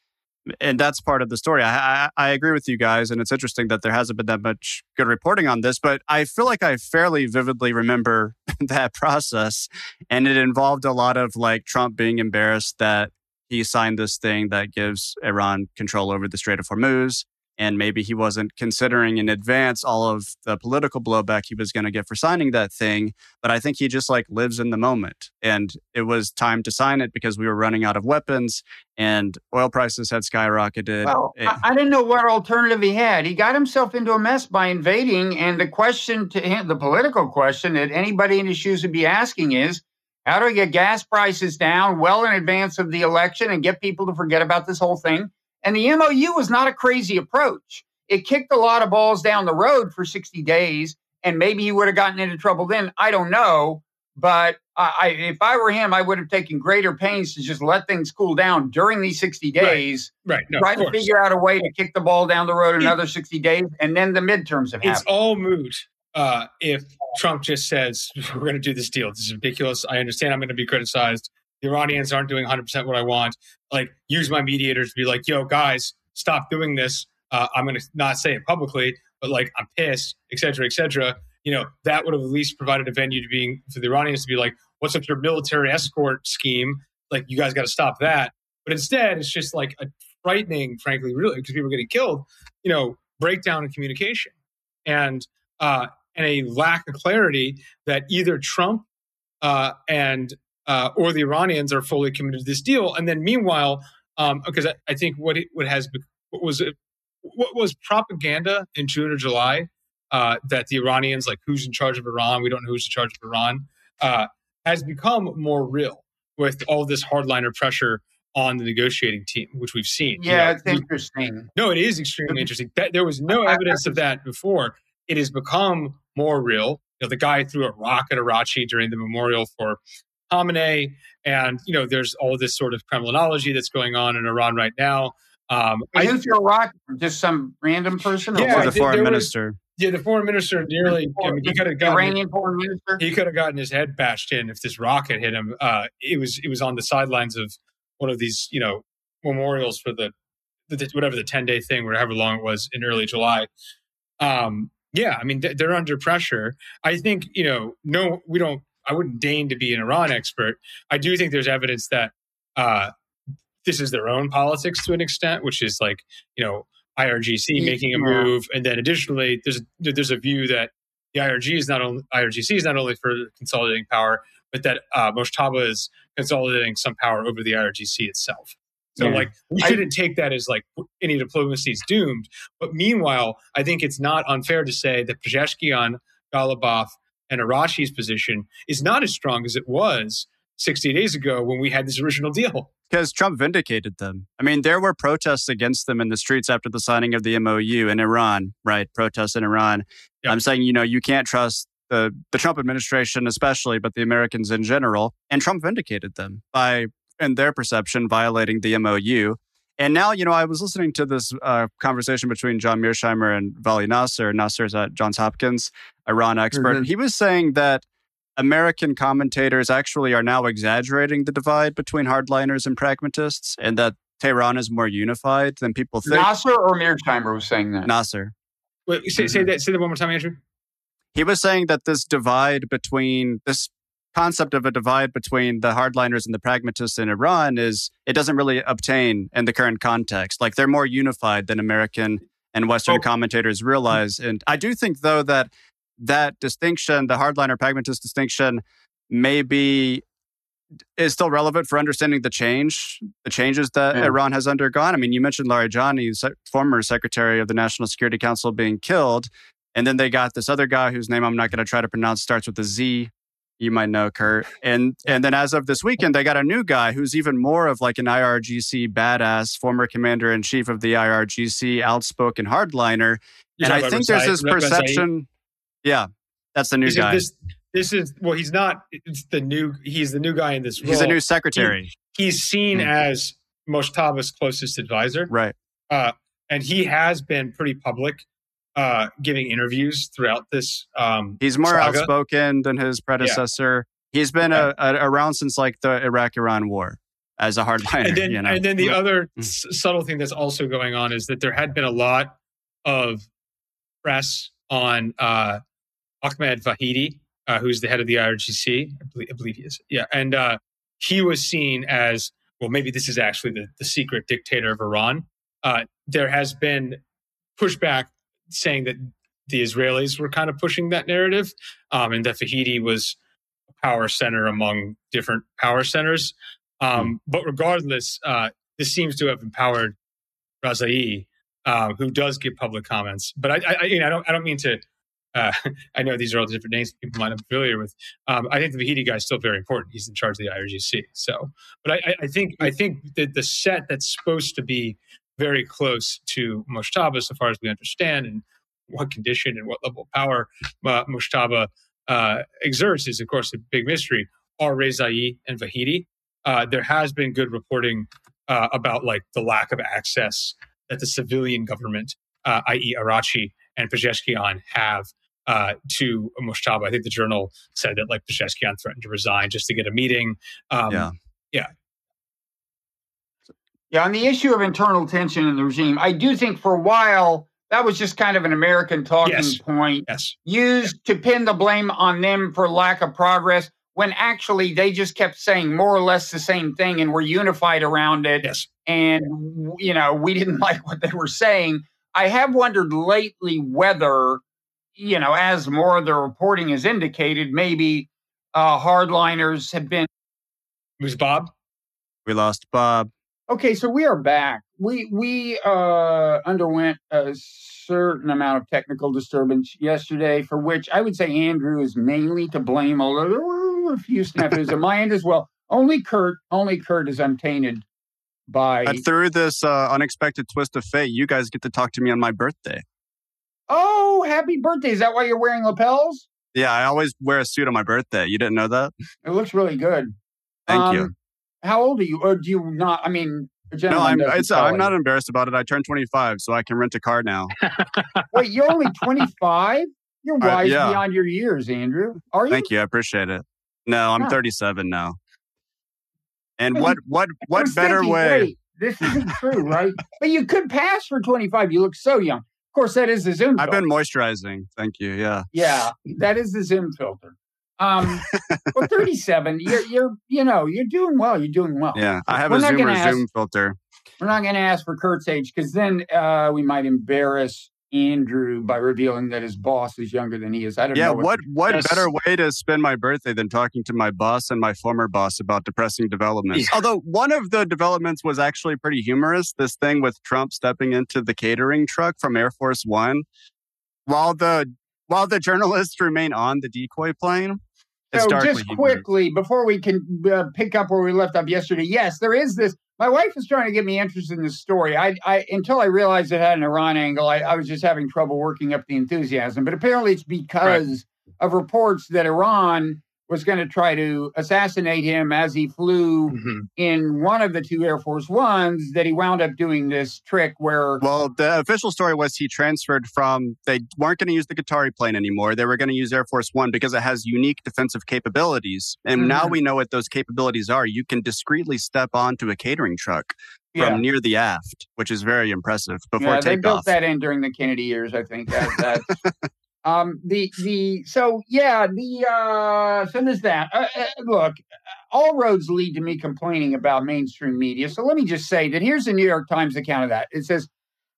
And that's part of the story. I, I I agree with you guys, and it's interesting that there hasn't been that much good reporting on this, but I feel like I fairly vividly remember that process, and it involved a lot of like Trump being embarrassed that he signed this thing that gives Iran control over the Strait of Hormuz, and maybe he wasn't considering in advance all of the political blowback he was going to get for signing that thing. But I think he just like lives in the moment. And it was time to sign it because we were running out of weapons and oil prices had skyrocketed. Well, I, I didn't know what alternative he had. He got himself into a mess by invading. And the question to him, the political question that anybody in his shoes would be asking is, how do we get gas prices down well in advance of the election and get people to forget about this whole thing? And the M O U was not a crazy approach. It kicked a lot of balls down the road for sixty days, and maybe he would have gotten into trouble then. I don't know. But I, if I were him, I would have taken greater pains to just let things cool down during these sixty days. Right. right. No, try to figure out a way to kick the ball down the road another sixty days, and then the midterms have happened. It's all moot uh, if Trump just says, we're going to do this deal. This is ridiculous. I understand I'm going to be criticized. The Iranians aren't doing one hundred percent what I want. Like, use my mediators to be like, yo, guys, stop doing this. Uh, I'm going to not say it publicly, but like, I'm pissed, et cetera, et cetera. You know, that would have at least provided a venue to being for the Iranians to be like, what's up your military escort scheme? Like, you guys got to stop that. But instead, it's just like a frightening, frankly, really, because people are getting killed, you know, breakdown in communication and uh, and a lack of clarity that either Trump uh, and Uh, or the Iranians are fully committed to this deal, and then meanwhile, um, because I, I think what it what has what was it, what was propaganda in June or July uh, that the Iranians, like, who's in charge of Iran? We don't know who's in charge of Iran. Uh, has become more real with all this hardliner pressure on the negotiating team, which we've seen. Yeah, you know, it's interesting. No, it is extremely interesting. That, there was no evidence of that before. It has become more real. You know, the guy threw a rock at Arachi during the memorial for Khamenei, and you know, there's all this sort of Kremlinology that's going on in Iran right now. Um, I think you're rock, just some random person. Yeah, or the foreign minister. Was, yeah, the foreign minister nearly. I mean, he could have gotten Iranian foreign minister. He could have gotten his head bashed in if this rocket hit him. Uh, it was it was on the sidelines of one of these, you know, memorials for the, the whatever the ten day thing, or however long it was in early July. Um, yeah, I mean, they're under pressure. I think, you know, no, we don't. I wouldn't deign to be an Iran expert. I do think there's evidence that uh, this is their own politics to an extent, which is like, you know, I R G C making a move, and then additionally, there's there's a view that the I R G is not only I R G C is not only for consolidating power, but that uh, Moshtaba is consolidating some power over the I R G C itself. So, yeah. like, we shouldn't I, take that as like any diplomacy is doomed. But meanwhile, I think it's not unfair to say that Pezeshkian, Ghalibaf, and Arachi's position is not as strong as it was sixty days ago when we had this original deal. Because Trump vindicated them. I mean, there were protests against them in the streets after the signing of the M O U in Iran, right? Protests in Iran. Yep. I'm saying, you know, you can't trust the, the Trump administration especially, but the Americans in general. And Trump vindicated them by, in their perception, violating the M O U. And now, you know, I was listening to this uh, conversation between John Mearsheimer and Vali Nasser. Nasser's at Johns Hopkins, Iran expert. Mm-hmm. He was saying that American commentators actually are now exaggerating the divide between hardliners and pragmatists, and that Tehran is more unified than people think. Nasser or Mearsheimer was saying that? Nasser. Wait, say, mm-hmm. say that. Say that one more time, Andrew. He was saying that this divide between this concept of a divide between the hardliners and the pragmatists in Iran is, it doesn't really obtain in the current context. Like, they're more unified than American and Western oh. commentators realize. And I do think, though, that that distinction, the hardliner pragmatist distinction, maybe is still relevant for understanding the change, the changes that yeah. Iran has undergone. I mean, you mentioned Larijani, former Secretary of the National Security Council, being killed. And then they got this other guy whose name I'm not going to try to pronounce, starts with a Z. You might know, Kurt. And and then as of this weekend, they got a new guy who's even more of like an I R G C badass, former commander-in-chief of the I R G C, outspoken hardliner. You're and I think there's this perception... Yeah, that's the new this guy. Is, this, this is, well, he's not, it's the new, he's the new guy in this role. He's the new secretary. He, he's seen mm-hmm. as Moshtaba's closest advisor. Right. Uh, and he has been pretty public, uh, giving interviews throughout this um He's more saga. outspoken than his predecessor. Yeah. He's been yeah. a, a, around since like the Iraq-Iran war. as a hardliner. And then, you know? and then the Yeah. other s- subtle thing that's also going on is that there had been a lot of press on uh, Ahmed Vahidi, uh, who's the head of the I R G C. I believe, I believe he is. Yeah. And uh, he was seen as, well, maybe this is actually the, the secret dictator of Iran. Uh, there has been pushback saying that the Israelis were kind of pushing that narrative, um, and that Vahidi was a power center among different power centers. Um, mm. But regardless, uh, this seems to have empowered Razai, uh, who does give public comments. But I, I, you know, I don't, I don't mean to. Uh, I know these are all different names people might not be familiar with. Um, I think the Vahidi guy is still very important. He's in charge of the I R G C. So, but I, I think I think that the set that's supposed to be very close to Mojtaba, so far as we understand, and what condition and what level of power uh, Mojtaba uh, exerts is, of course, a big mystery, are Rezai and Vahidi. Uh, there has been good reporting uh, about like the lack of access that the civilian government, uh, that is. Arachi and Pezeshkian, have uh, to Mojtaba. I think the Journal said that like Pezeshkian threatened to resign just to get a meeting. Um, yeah. Yeah. Yeah, on the issue of internal tension in the regime, I do think for a while that was just kind of an American talking yes. point yes. used to pin the blame on them for lack of progress, when actually they just kept saying more or less the same thing and were unified around it. Yes. And, you know, we didn't like what they were saying. I have wondered lately whether, you know, as more of the reporting has indicated, maybe uh, hardliners have been. Who's Bob? We lost Bob. Okay, so we are back. We we uh, underwent a certain amount of technical disturbance yesterday, for which I would say Andrew is mainly to blame, although there were a few snafus at my end as well. Only Kurt, only Kurt is untainted by. But through this uh, unexpected twist of fate, you guys get to talk to me on my birthday. Oh, happy birthday! Is that why you're wearing lapels? Yeah, I always wear a suit on my birthday. You didn't know that? It looks really good. Thank um, you. How old are you? Or do you not? I mean, a no, I'm, doesn't it's, tell I'm you. not embarrassed about it. I turned twenty-five, so I can rent a car now. Wait, you're only twenty-five? You're Uh, wise yeah. beyond your years, Andrew. Are you? Thank you. I appreciate it. No, I'm Huh. thirty-seven now. And what what I what was better thinking, way? Wait, this isn't true, right? But you could pass for twenty-five. You look so young. Of course, that is the Zoom I've filter. been moisturizing. Thank you. Yeah. Yeah, that is the Zoom filter. Um, well, thirty-seven. You're, you're, you know, you're doing well. You're doing well. Yeah. I have We're a not gonna Zoomer ask- Zoom filter. We're not going to ask for Kurt's age because then uh, we might embarrass Andrew by revealing that his boss is younger than he is. I don't Yeah. know. What what Yes. better way to spend my birthday than talking to my boss and my former boss about depressing developments? Yeah. Although one of the developments was actually pretty humorous. This thing with Trump stepping into the catering truck from Air Force One while the while the journalists remain on the decoy plane. It's So darkly just humorous. quickly, before we can uh, pick up where we left off yesterday, yes, there is this. My wife is trying to get me interested in this story. I, I until I realized it had an Iran angle, I, I was just having trouble working up the enthusiasm. But apparently it's because of reports that Iran was going to try to assassinate him as he flew Mhm. in one of the two Air Force Ones, that he wound up doing this trick where Well, the official story was he transferred from, they weren't going to use the Qatari plane anymore. They were going to use Air Force One because it has unique defensive capabilities. And Mhm. now we know what those capabilities are. You can discreetly step onto a catering truck from yeah, near the aft, which is very impressive before yeah, they built takeoff. that in during the Kennedy years, I think. That, that's Um, the, the, so yeah, the, uh, so there's that. Uh, uh, look, all roads lead to me complaining about mainstream media. So let me just say that here's the New York Times account of that. It says,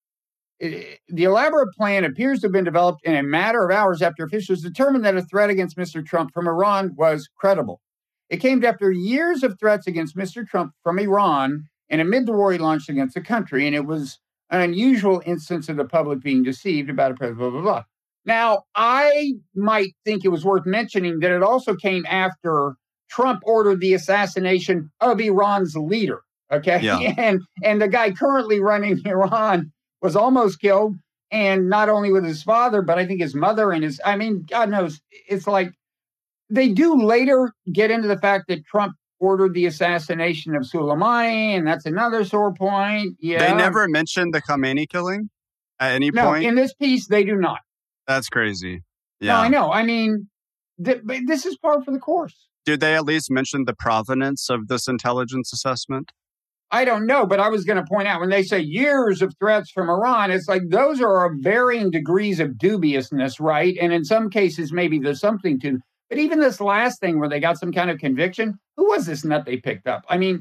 "I- the elaborate plan appears to have been developed in a matter of hours after officials determined that a threat against Mister Trump from Iran was credible. It came after years of threats against Mister Trump from Iran and amid the war he launched against the country. And it was an unusual instance of the public being deceived about a president, blah, blah, blah. Now, I might think it was worth mentioning that it also came after Trump ordered the assassination of Iran's leader. Okay. Yeah. And, and the guy currently running Iran was almost killed. And not only with his father, but I think his mother and his, I mean, God knows, it's like they do later get into the fact that Trump ordered the assassination of Soleimani. And that's another sore point. Yeah. They never mentioned the Khamenei killing at any No, point. in this piece, they do not. That's crazy. No, Yeah. I know. I mean, th- but this is par for the course. do they at least mention the provenance of this intelligence assessment? I don't know, but I was going to point out when they say years of threats from Iran, it's like those are of varying degrees of dubiousness, right? And in some cases, maybe there's something to. But even this last thing where they got some kind of conviction, who was this nut they picked up? I mean,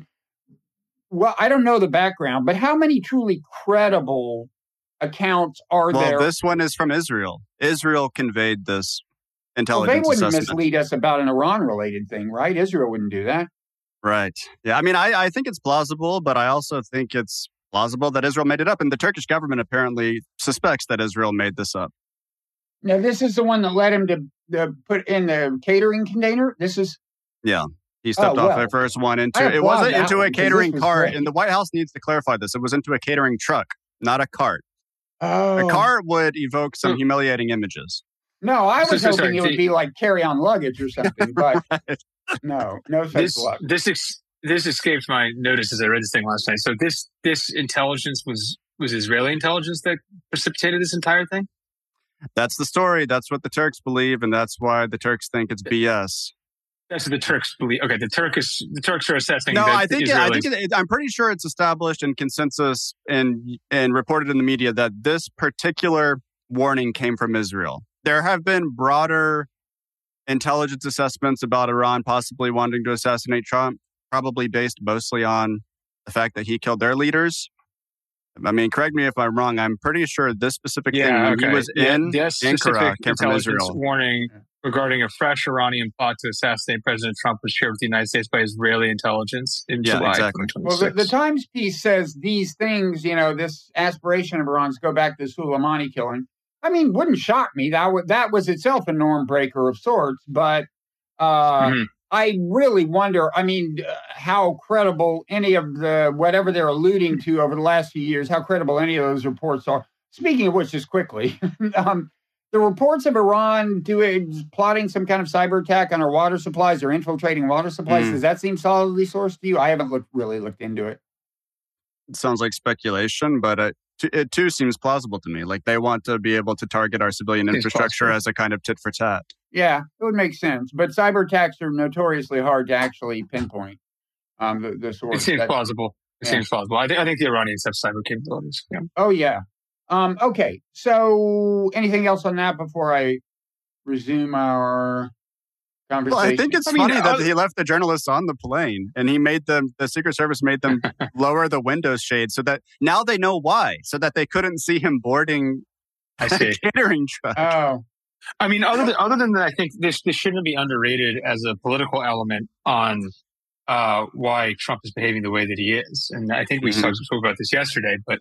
well, I don't know the background, but how many truly credible accounts are well, there? Well, this one is from Israel. Israel conveyed this intelligence well, they wouldn't assessment. mislead us about an Iran-related thing, right? Israel wouldn't do that. Right. Yeah. I mean, I, I think it's plausible, but I also think it's plausible that Israel made it up. And the Turkish government apparently suspects that Israel made this up. Now, this is the one that led him to, to put in the catering container? This is... Yeah. He stepped oh, off well, the first one into... It wasn't into a catering cart. And the White House needs to clarify this. It was into a catering truck, not a cart. Oh. A cart would evoke some hmm. humiliating images. No, I was so, so, hoping sorry, it would the, be like carry-on luggage or something, but... right. No, no such this, luck. This ex- this escaped my notice as I read this thing last night. So this this intelligence was was Israeli intelligence that precipitated this entire thing? That's the story. That's what the Turks believe, and that's why the Turks think it's B S. That's what the Turks believe. Okay, the Turkish the Turks are assessing. No, that I think Israelis- I think it, I'm pretty sure it's established in consensus and and reported in the media that this particular warning came from Israel. There have been broader intelligence assessments about Iran possibly wanting to assassinate Trump, probably based mostly on the fact that he killed their leaders. I mean, correct me if I'm wrong. I'm pretty sure this specific yeah, thing when okay. he was yeah, in Ankara came from Israel. Warning regarding a fresh Iranian plot to assassinate President Trump was shared with the United States by Israeli intelligence in yeah, July exactly. twenty twenty-six. Well, the, the Times piece says these things, you know, this aspiration of Iran's go back to the Soleimani killing. I mean, wouldn't shock me. That, w- that was itself a norm breaker of sorts. But uh, mm-hmm. I really wonder, I mean, uh, how credible any of the, whatever they're alluding to over the last few years, how credible any of those reports are. Speaking of which, just quickly, um, the reports of Iran doing, plotting some kind of cyber attack on our water supplies or infiltrating water supplies, mm. does that seem solidly sourced to you? I haven't looked really looked into it. It sounds like speculation, but it, it too seems plausible to me. Like they want to be able to target our civilian infrastructure as a kind of tit for tat. Yeah, it would make sense. But cyber attacks are notoriously hard to actually pinpoint um, the, the source. It seems that, plausible. It yeah. seems plausible. I, th- I think the Iranians have cyber capabilities. Yeah. Oh, yeah. Um, okay. So anything else on that before I resume our conversation? Well, I think it's I funny mean, that uh, he left the journalists on the plane and he made them, the Secret Service made them lower the window shade so that now they know why, so that they couldn't see him boarding I see. a catering truck. Oh. I mean, other than, other than that, I think this, this shouldn't be underrated as a political element on uh, why Trump is behaving the way that he is. And I think we mm-hmm. spoke about this yesterday, but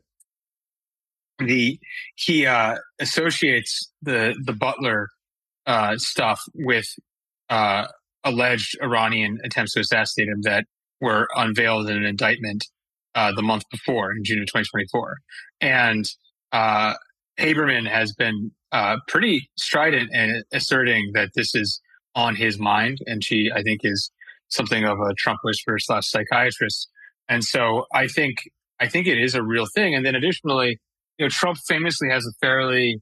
the he uh, associates the the Butler uh, stuff with uh, alleged Iranian attempts to assassinate him that were unveiled in an indictment uh, the month before, in June of twenty twenty-four. And uh, Haberman has been uh, pretty strident in asserting that this is on his mind, and she, I think, is something of a Trump whisperer slash psychiatrist. And so I think I think it is a real thing. And then additionally, you know, Trump famously has a fairly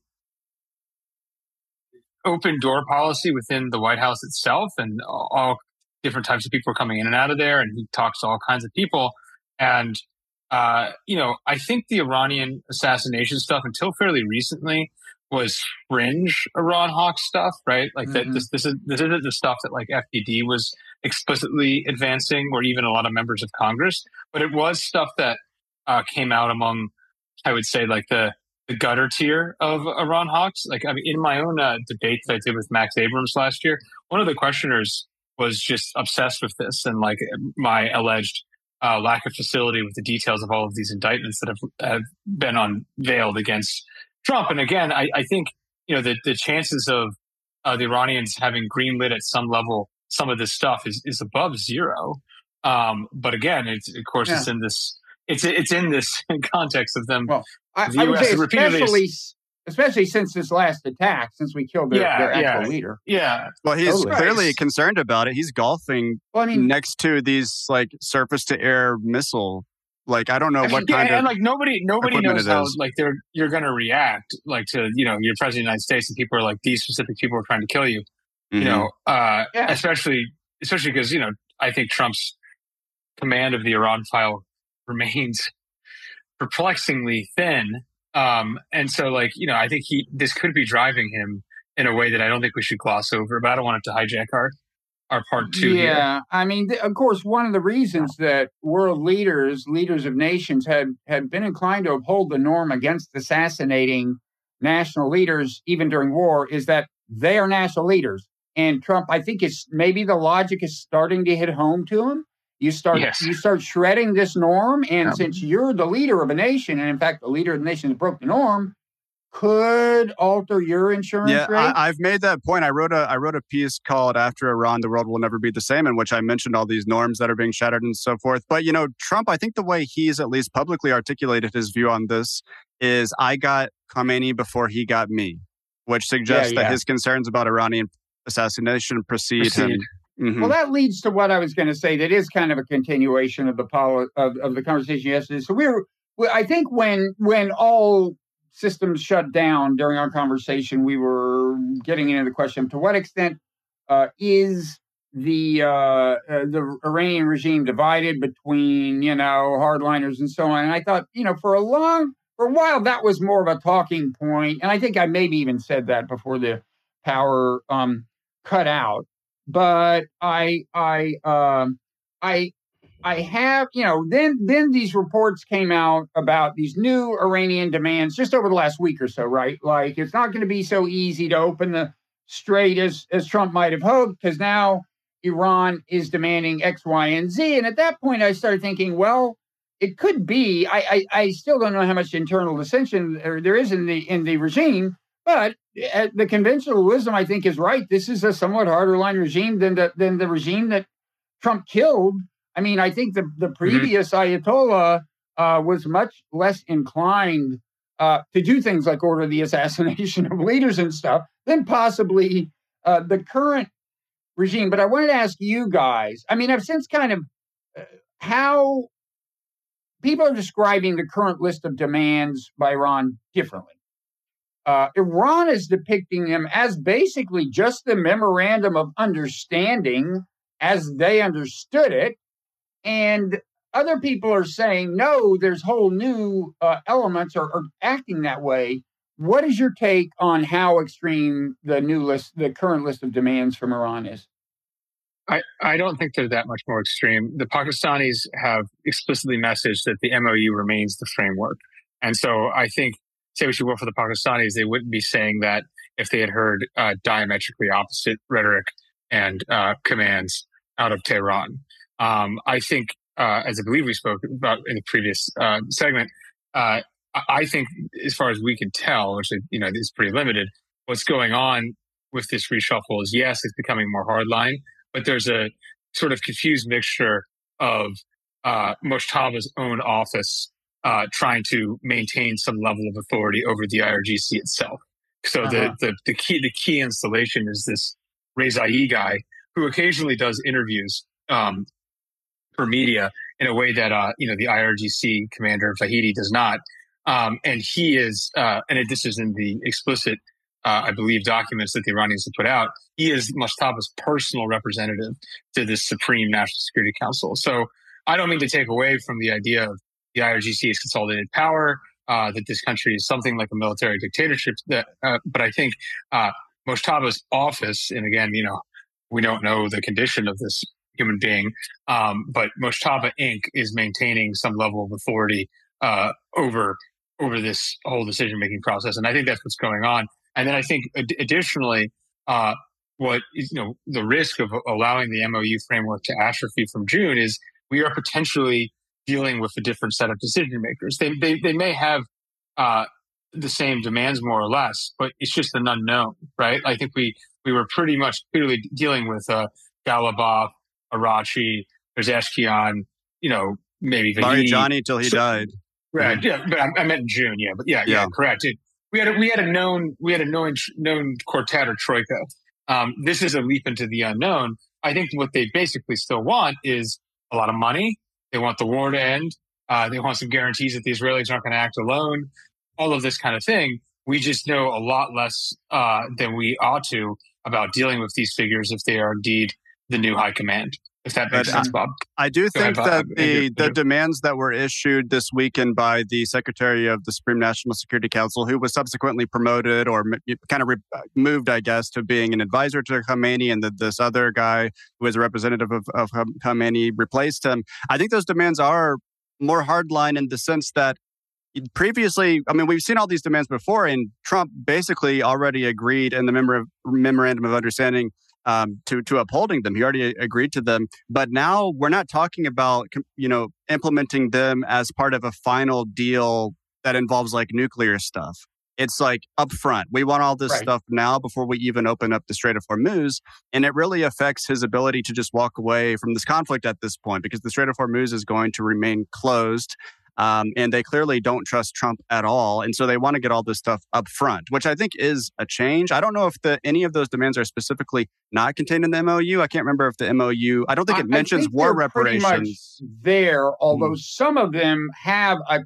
open door policy within the White House itself, and all different types of people are coming in and out of there, and he talks to all kinds of people. And, uh, you know, I think the Iranian assassination stuff until fairly recently was fringe Iran hawk stuff, right? Like mm-hmm. that this, this is this isn't the stuff that like F D D was explicitly advancing, or even a lot of members of Congress, but it was stuff that uh, came out among, I would say, like the, the gutter tier of Iran hawks. Like, I mean, in my own uh, debate that I did with Max Abrams last year, one of the questioners was just obsessed with this and like my alleged uh, lack of facility with the details of all of these indictments that have, have been unveiled against Trump. And again, I, I think, you know, the, the chances of uh, the Iranians having greenlit at some level some of this stuff is, is above zero. Um, but again, it's, of course, yeah. it's in this it's it's in this context of them. Well, I, I would say especially, especially since this last attack, since we killed their, yeah, their actual yeah, leader. Yeah. Well, he's totally. clearly concerned about it. He's golfing well, I mean, next to these like surface to air missile. Like, I don't know I what mean, kind yeah, of and like nobody nobody knows how like they're you're going to react like to, you know, you're president of the United States and people are like, these specific people are trying to kill you. Mm-hmm. You know, uh, yeah. especially especially because, you know, I think Trump's command of the Iran file remains perplexingly thin. Um, and so, like, you know, I think he this could be driving him in a way that I don't think we should gloss over, but I don't want it to hijack our, our part two yeah, here. I mean, th- of course, one of the reasons that world leaders, leaders of nations, had had been inclined to uphold the norm against assassinating national leaders, even during war, is that they are national leaders. And Trump, I think, is maybe the logic is starting to hit home to him. You start Yes. you start shredding this norm, and Yeah. since you're the leader of a nation, and in fact, the leader of the nation has broke the norm, could alter your insurance Yeah, rate. I, I've made that point. I wrote a I wrote a piece called "After Iran, the World Will Never Be the Same," in which I mentioned all these norms that are being shattered and so forth. But you know, Trump, I think the way he's at least publicly articulated his view on this is, "I got Khamenei before he got me," which suggests Yeah, yeah. that his concerns about Iranian assassination precede, Precede. him. Mhm. Well, that leads to what I was going to say. That is kind of a continuation of the poli- of, of the conversation yesterday. So we were, we, I think, when when all systems shut down during our conversation, we were getting into the question: to what extent uh, is the uh, uh, the Iranian regime divided between, you know, hardliners and so on? And I thought, you know, for a long for a while that was more of a talking point, and I think I maybe even said that before the power um, cut out. But I, I, um, I, I have, you know, then then these reports came out about these new Iranian demands just over the last week or so, right? Like, it's not going to be so easy to open the strait as as Trump might have hoped, because now Iran is demanding X, Y, and Z. And at that point, I started thinking, well, it could be. I, I, I still don't know how much internal dissension there, there is in the in the regime. But uh, the conventional wisdom, I think, is right. This is a somewhat harder line regime than the than the regime that Trump killed. I mean, I think the, the previous mm-hmm. Ayatollah uh, was much less inclined uh, to do things like order the assassination of leaders and stuff than possibly uh, the current regime. But I wanted to ask you guys, I mean, I've since kind of uh, how people are describing the current list of demands by Iran differently. Uh, Iran is depicting them as basically just the memorandum of understanding as they understood it. And other people are saying, no, there's whole new uh, elements are, are acting that way. What is your take on how extreme the new list, the current list of demands from Iran is? I, I don't think they're that much more extreme. The Pakistanis have explicitly messaged that the M O U remains the framework. And so I think, say what you will for the Pakistanis, they wouldn't be saying that if they had heard uh, diametrically opposite rhetoric and uh, commands out of Tehran. Um, I think, uh, as I believe we spoke about in the previous uh, segment, uh, I think as far as we can tell, which, you know, is pretty limited, what's going on with this reshuffle is, yes, it's becoming more hardline, but there's a sort of confused mixture of uh, Mojtaba's own office uh, trying to maintain some level of authority over the I R G C itself. So uh-huh. the, the the key the key installation is this Rezai guy who occasionally does interviews um, for media in a way that uh, you know the I R G C commander Vahidi does not, um, and he is uh, and this is in the explicit. Uh, I believe documents that the Iranians have put out, he is Mojtaba's personal representative to the Supreme National Security Council. So I don't mean to take away from the idea of the I R G C as consolidated power, uh, that this country is something like a military dictatorship. That, uh, but I think uh, Mojtaba's office, and again, you know, we don't know the condition of this human being, um, but Mojtaba Incorporated is maintaining some level of authority uh, over over this whole decision-making process. And I think that's what's going on. And then I think ad- additionally, uh, what is, you know, the risk of allowing the M O U framework to atrophy from June is we are potentially dealing with a different set of decision makers. They they, they may have uh, the same demands more or less, but it's just an unknown, right? I think we we were pretty much clearly dealing with uh, Ghalibaf, Arachi, there's Eshkian, you know, maybe Larijani till he so, died. Right. Mm-hmm. Yeah, but I, I meant in June. Yeah, but yeah, yeah, yeah correct. It, We had a, we had a known we had a known known quartet or troika. Um, this is a leap into the unknown. I think what they basically still want is a lot of money. They want the war to end. Uh, they want some guarantees that the Israelis aren't going to act alone. All of this kind of thing. We just know a lot less uh, than we ought to about dealing with these figures if they are indeed the new high command. If that makes But sense, Bob. I do Go think ahead, that Bob. the, Andrew, the Andrew. demands that were issued this weekend by the Secretary of the Supreme National Security Council, who was subsequently promoted or m- kind of re- moved, I guess, to being an advisor to Khamenei, and that this other guy who was a representative of, of Khamenei replaced him. I think those demands are more hardline in the sense that previously, I mean, we've seen all these demands before, and Trump basically already agreed in the memor- memorandum of understanding Um, to to upholding them. He already agreed to them. But now we're not talking about, you know, implementing them as part of a final deal that involves like nuclear stuff. It's like upfront. We want all this Right. stuff now before we even open up the Strait of Hormuz. And it really affects his ability to just walk away from this conflict at this point, because the Strait of Hormuz is going to remain closed. Um, and they clearly don't trust Trump at all. And so they want to get all this stuff up front, which I think is a change. I don't know if the any of those demands are specifically not contained in the M O U. I can't remember if the M O U, I don't think it I, mentions I think war they're pretty much reparations. there, although some of them have a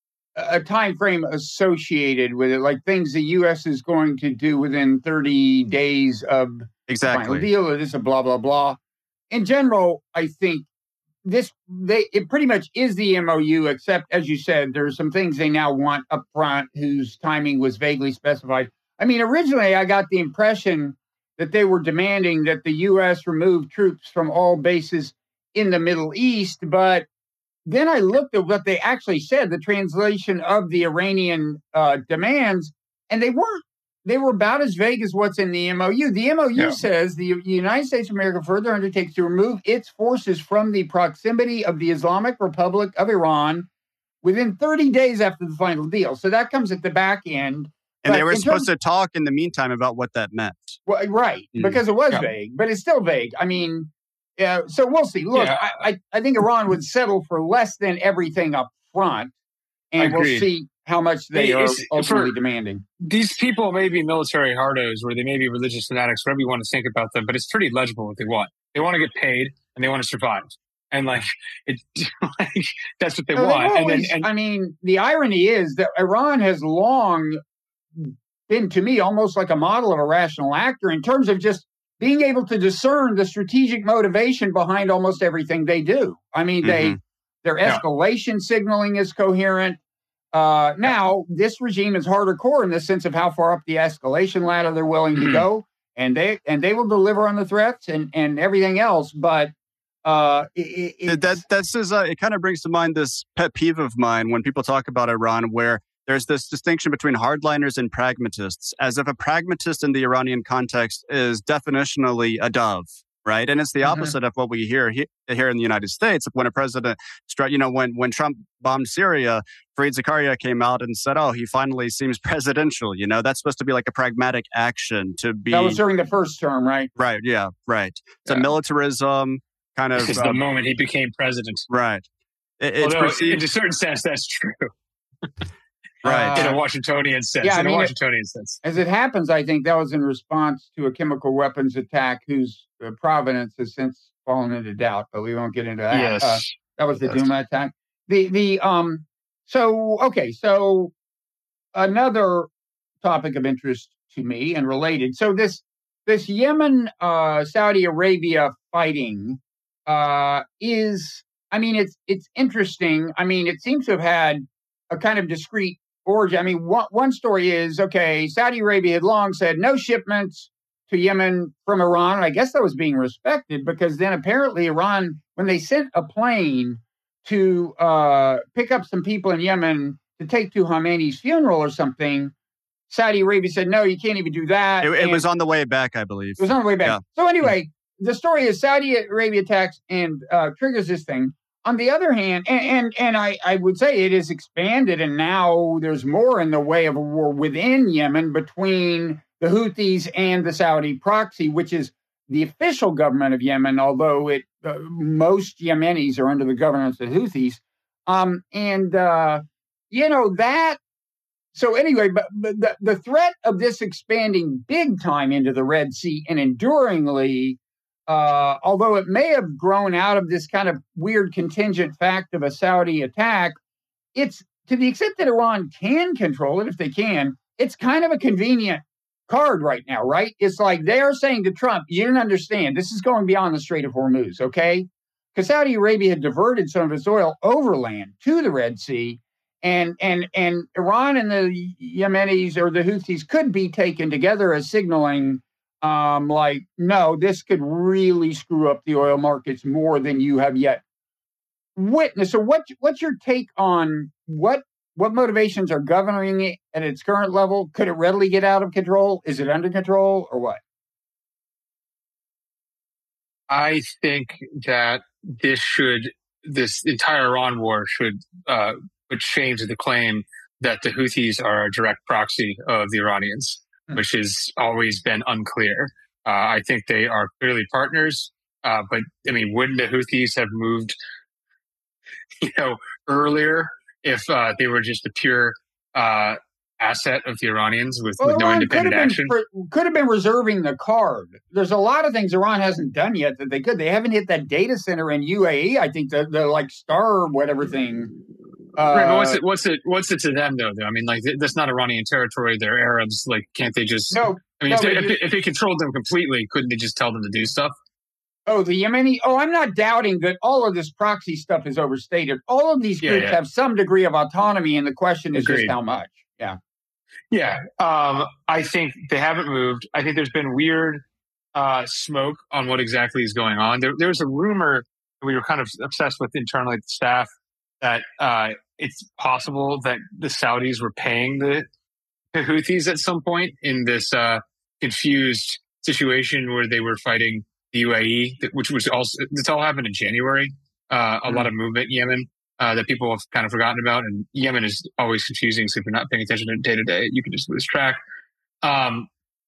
a time frame associated with it, like things the U S is going to do within thirty days of the final Exactly. deal, or this, a blah blah blah. In general, I think this they it pretty much is the M O U, except as you said, there's some things they now want up front whose timing was vaguely specified. I mean, originally I got the impression that they were demanding that the U S remove troops from all bases in the Middle East, but then I looked at what they actually said, the translation of the Iranian uh, demands, and they weren't. They were about as vague as what's in the M O U. The M O U Yeah. says the United States of America further undertakes to remove its forces from the proximity of the Islamic Republic of Iran within thirty days after the final deal. So that comes at the back end. And they But were in supposed terms- to talk in the meantime about what that meant. Well, right, Mm. because it was Yeah. vague, but it's still vague. I mean, uh, so we'll see. Look, Yeah. I, I, I think Iran would settle for less than everything up front, and we'll Agreed. see how much they are It's- ultimately for- demanding. These people may be military hardos, or they may be religious fanatics, whatever you want to think about them, but it's pretty legible what they want. They want to get paid and they want to survive. And like, it, like that's what they No, they've want. And then, always- and I mean, the irony is that Iran has long been, to me, almost like a model of a rational actor in terms of just being able to discern the strategic motivation behind almost everything they do. I mean, they Mhm. their Yeah. escalation signaling is coherent. Uh, now, this regime is harder core in the sense of how far up the escalation ladder they're willing to go, and they and they will deliver on the threats and and everything else. But uh, it, it, that that's is, uh, it kind of brings to mind this pet peeve of mine when people talk about Iran, where there's this distinction between hardliners and pragmatists, as if a pragmatist in the Iranian context is definitionally a dove, right? And it's the Mhm. opposite of what we hear he- here in the United States. When a president, stri- you know, when when Trump bombed Syria, Fareed Zakaria came out and said, "Oh, he finally seems presidential." You know, that's supposed to be like a pragmatic action to be that was during the first term, right? right. Yeah, right. It's a Yeah. militarism kind of this is uh, the moment he became president. right. It, it's Although, perceived in a certain sense, that's true. right. In Uh, a Washingtonian sense. yeah, I in a mean, it- Washingtonian sense. As it happens, I think that was in response to a chemical weapons attack whose uh, provenance has since fallen into doubt, but we won't get into that. Yes. Uh, that was the Yes. Duma attack. The the um so okay, so another topic of interest to me and related. So this this Yemen uh Saudi Arabia fighting uh is I mean it's it's interesting. I mean it seems to have had a kind of discrete origin. I mean one one story is okay, Saudi Arabia had long said no shipments to Yemen from Iran. And I guess that was being respected because then apparently Iran, when they sent a plane to uh, pick up some people in Yemen to take to Khamenei's funeral or something, Saudi Arabia said, no, you can't even do that. It, it And was on the way back, I believe. it was on the way back. Yeah. So anyway, the story is Saudi Arabia attacks and uh, triggers this thing. On the other hand, and and, and I, I would say it is expanded, and now there's more in the way of a war within Yemen between the Houthis and the Saudi proxy, which is the official government of Yemen, although it uh, most Yemenis are under the governance of Houthis. Um, and, uh, you know, that, so anyway, but, but the, the threat of this expanding big time into the Red Sea and enduringly, uh, although it may have grown out of this kind of weird contingent fact of a Saudi attack, it's to the extent that Iran can control it, if they can, it's kind of a convenient card right now, right? It's like they're saying to Trump, you didn't understand. This is going beyond the Strait of Hormuz, okay? Because Saudi Arabia had diverted some of its oil overland to the Red Sea, and and and Iran and the Yemenis or the Houthis could be taken together as signaling, um, like, no, this could really screw up the oil markets more than you have yet witnessed. So what, what's your take on what what motivations are governing it at its current level? Could it readily get out of control? Is it under control or what? I think that this should, this entire Iran war should, uh, would change the claim that the Houthis are a direct proxy of the Iranians, hmm. which has always been unclear. Uh, I think they are clearly partners, uh, but I mean, wouldn't the Houthis have moved, you know, earlier if uh, they were just a pure uh, asset of the Iranians with, well, with no Iran independent could have action? Been, could have been reserving the card. There's a lot of things Iran hasn't done yet that they could. They haven't hit that data center in U A E. I think the the like star whatever thing. Uh, right, but what's it? What's it? What's it to them though? I mean, like that's not Iranian territory. They're Arabs. Like, can't they just? No. I mean, no, if, they, you, if, they, if they controlled them completely, couldn't they just tell them to do stuff? Oh, the Yemeni. Oh, I'm not doubting that all of this proxy stuff is overstated. All of these groups yeah, yeah. have some degree of autonomy, and the question is Agreed. just how much. Yeah. Yeah. Um, I think they haven't moved. I think there's been weird uh, smoke on what exactly is going on. There, there was a rumor that we were kind of obsessed with internally at the staff that uh, it's possible that the Saudis were paying the, the Houthis at some point in this uh, confused situation where they were fighting the U A E, which was also, this all happened in January. Uh, a mm-hmm. lot of movement in Yemen uh, that people have kind of forgotten about. And Yemen is always confusing. So if you're not paying attention to day to day, you can just lose track. Um,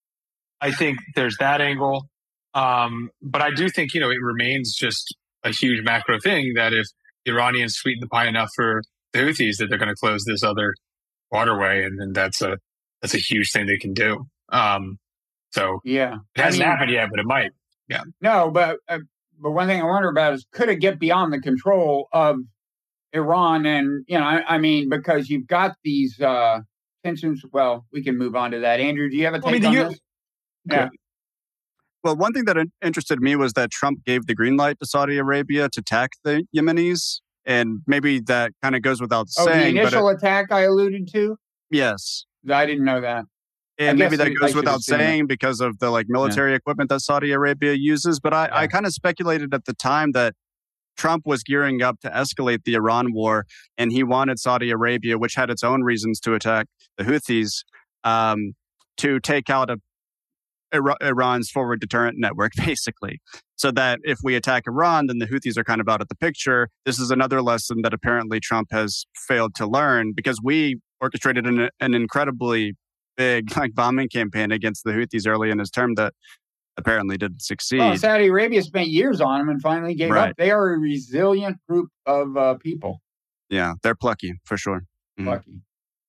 I think there's that angle. Um, but I do think, you know, it remains just a huge macro thing that if the Iranians sweeten the pie enough for the Houthis, that they're going to close this other waterway. And then that's a, that's a huge thing they can do. Um, so yeah, it hasn't I mean, happened yet, but it might. Yeah. No, but uh, but one thing I wonder about is could it get beyond the control of Iran? And you know, I, I mean, because you've got these uh, tensions. Well, we can move on to that. Andrew, do you have a take I mean, on you, this? Yeah. Well, one thing that interested me was that Trump gave the green light to Saudi Arabia to attack the Yemenis, and maybe that kind of goes without oh, saying. The initial but it, attack I alluded to. Yes, I didn't know that. And maybe that goes without saying because of the like military yeah. equipment that Saudi Arabia uses. But I, yeah. I kind of speculated at the time that Trump was gearing up to escalate the Iran war, and he wanted Saudi Arabia, which had its own reasons to attack the Houthis, um, to take out a, Iran's forward deterrent network, basically. So that if we attack Iran, then the Houthis are kind of out of the picture. This is another lesson that apparently Trump has failed to learn because we orchestrated an, an incredibly big like bombing campaign against the Houthis early in his term that apparently didn't succeed. Well, Saudi Arabia spent years on them and finally gave right. up. They are a resilient group of uh, people. Yeah, they're plucky for sure. Mm-hmm. Plucky.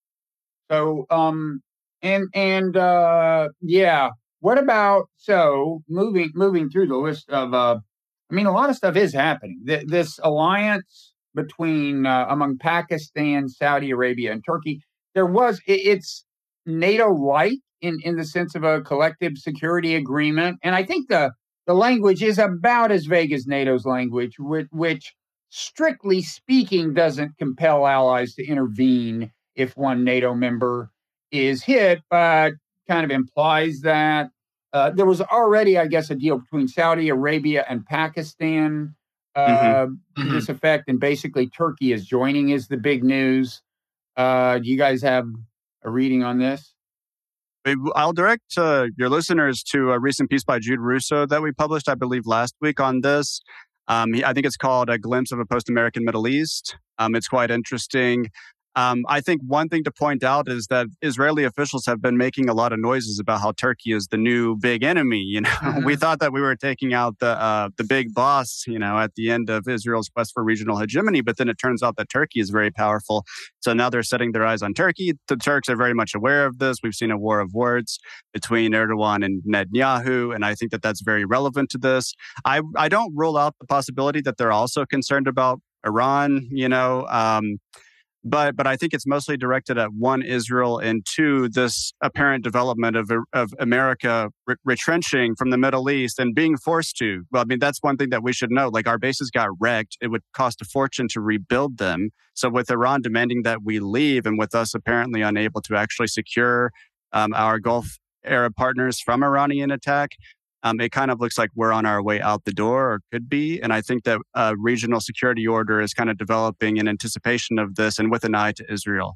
So, um, and and uh, yeah, what about so moving moving through the list of? Uh, I mean, a lot of stuff is happening. Th- this alliance between uh, among Pakistan, Saudi Arabia, and Turkey. There was it, it's. NATO-like in, in the sense of a collective security agreement. And I think the, the language is about as vague as NATO's language, which, which strictly speaking doesn't compel allies to intervene if one NATO member is hit, but kind of implies that. Uh, there was already, I guess, a deal between Saudi Arabia and Pakistan uh, mm-hmm. to this effect. And basically Turkey is joining is the big news. Uh, do you guys have a reading on this? I'll direct uh, your listeners to a recent piece by Jude Russo that we published, I believe, last week on this. Um, he, I think it's called A Glimpse of a Post-American Middle East. Um, it's quite interesting. Um, I think one thing to point out is that Israeli officials have been making a lot of noises about how Turkey is the new big enemy. You know, mm-hmm. we thought that we were taking out the uh, the big boss, you know, at the end of Israel's quest for regional hegemony. But then it turns out that Turkey is very powerful. So now they're setting their eyes on Turkey. The Turks are very much aware of this. We've seen a war of words between Erdogan and Netanyahu, and I think that that's very relevant to this. I I don't rule out the possibility that they're also concerned about Iran. You know. Um, But but I think it's mostly directed at one, Israel, and two, this apparent development of of America re- retrenching from the Middle East and being forced to. Well, I mean, that's one thing that we should know. Like, our bases got wrecked. It would cost a fortune to rebuild them. So with Iran demanding that we leave, and with us apparently unable to actually secure um, our Gulf Arab partners from Iranian attack, Um, it kind of looks like we're on our way out the door, or could be. And I think that a regional security order is kind of developing in anticipation of this and with an eye to Israel.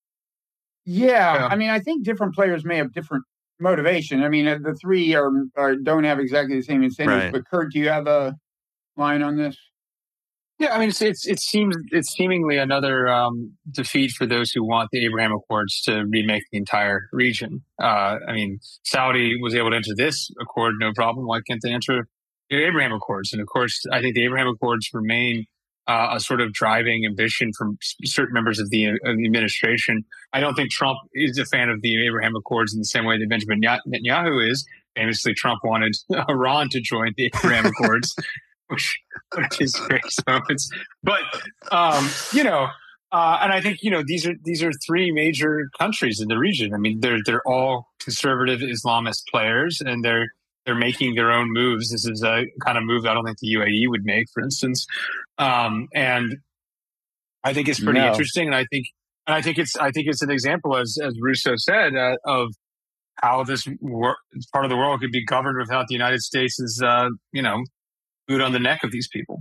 Yeah. Yeah. I mean, I think different players may have different motivation. I mean, uh, the three are, are don't have exactly the same incentives. Right. But Kurt, do you have a line on this? Yeah, I mean, it's, it's it seems it's seemingly another um, defeat for those who want the Abraham Accords to remake the entire region. Uh, I mean, Saudi was able to enter this accord no problem. Why can't they enter the Abraham Accords? And of course, I think the Abraham Accords remain uh, a sort of driving ambition from certain members of the, of the administration. I don't think Trump is a fan of the Abraham Accords in the same way that Benjamin Netanyahu is. Famously, Trump wanted Iran to join the Abraham Accords. Which, which is great moments, but um, you know, uh, and I think you know these are these are three major countries in the region. I mean, they're they're all conservative Islamist players, and they're they're making their own moves. This is a kind of move that I don't think the U A E would make, for instance, um, and I think it's pretty No. interesting. And I think and I think it's I think it's an example, as as Russo said, uh, of how this wor- part of the world could be governed without the United States' uh, you know. boot on the neck of these people.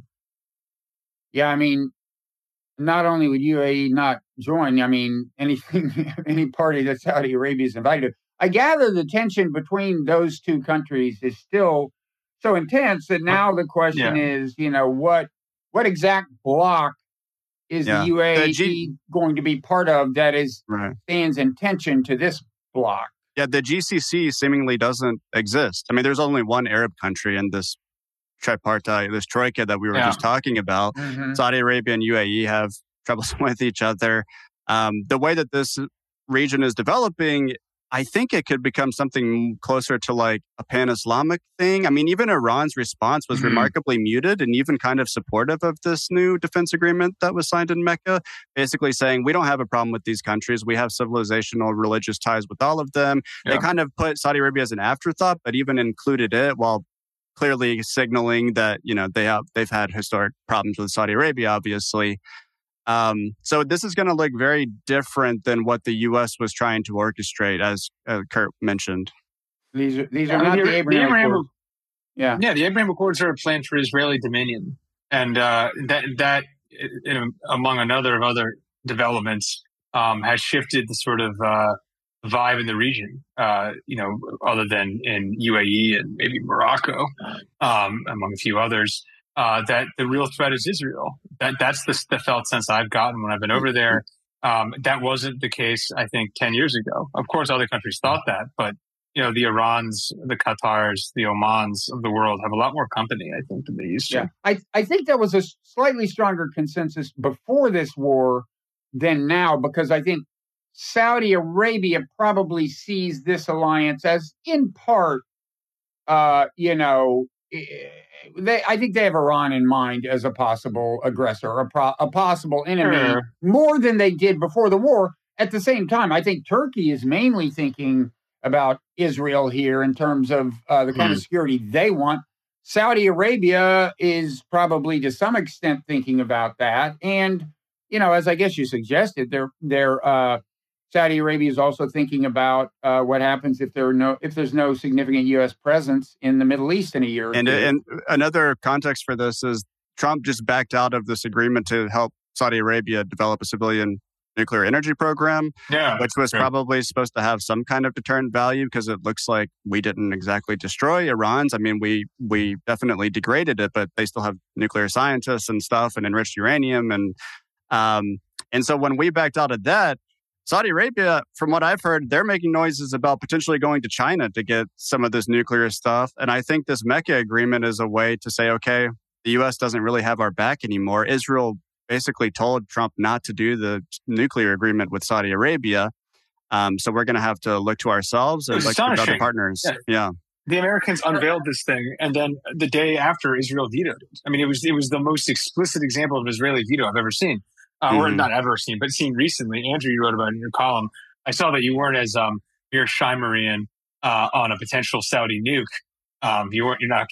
Yeah, I mean, not only would U A E not join, I mean, anything, any party that Saudi Arabia is invited to. I gather the tension between those two countries is still so intense that now the question Yeah. is, you know, what what exact block is Yeah. the U A E The G- going to be part of that is Right. stands in tension to this block? Yeah, the G C C seemingly doesn't exist. I mean, there's only one Arab country in this tripartite, this troika that we were Yeah. just talking about. Mhm. Saudi Arabia and U A E have troubles with each other. Um, the way that this region is developing, I think it could become something closer to like a pan-Islamic thing. I mean, even Iran's response was Mhm. remarkably muted and even kind of supportive of this new defense agreement that was signed in Mecca, basically saying, we don't have a problem with these countries. We have civilizational religious ties with all of them. Yeah. They kind of put Saudi Arabia as an afterthought, but even included it while clearly signaling that, you know, they have, they've had historic problems with Saudi Arabia, obviously. Um, so this is going to look very different than what the U S was trying to orchestrate, as uh, Kurt mentioned. These are these Yeah, are I mean, not the- the the Abraham Abraham- Accords. Yeah. Yeah, the Abraham Accords are a plan for Israeli dominion, and uh, that that in, in, among another of other developments um, has shifted the sort of uh, vibe in the region. Uh, you know, other than in U A E and maybe Morocco, um, among a few others. Uh, that the real threat is Israel. That that's the, the felt sense I've gotten when I've been over there. Um, that wasn't the case, I think, ten years ago. Of course, other countries thought that, but you know, the Irans, the Qatars, the Omans of the world have a lot more company, I think, than they used to. Yeah, I, I think there was a slightly stronger consensus before this war than now, because I think Saudi Arabia probably sees this alliance as, in part, uh, you know, they. I think they have Iran in mind as a possible aggressor, a, pro, a possible enemy, Sure. more than they did before the war. At the same time, I think Turkey is mainly thinking about Israel here in terms of uh, the kind of security they want. Saudi Arabia is probably to some extent thinking about that. And, you know, as I guess you suggested, they're, they're, uh, Saudi Arabia is also thinking about uh, what happens if there are no if there's no significant U S presence in the Middle East in a year or And, two. and another context for this is Trump just backed out of this agreement to help Saudi Arabia develop a civilian nuclear energy program, Yeah, which was sure. probably supposed to have some kind of deterrent value because it looks like we didn't exactly destroy Iran's. I mean, we we definitely degraded it, but they still have nuclear scientists and stuff and enriched uranium. And um, and so when we backed out of that, Saudi Arabia, from what I've heard, they're making noises about potentially going to China to get some of this nuclear stuff. And I think this Mecca agreement is a way to say, okay, the U S doesn't really have our back anymore. Israel basically told Trump not to do the nuclear agreement with Saudi Arabia. Um, so we're going to have to look to ourselves and It's look to other astonishing. partners. Yeah. Yeah. The Americans unveiled this thing, and then the day after, Israel vetoed it. I mean, it was it was the most explicit example of Israeli veto I've ever seen. uh, or Mhm. not ever seen, but seen recently. Andrew, you wrote about it in your column. I saw that you weren't as um, Mearsheimer-ian uh, on a potential Saudi nuke. Um, you weren't. You're not.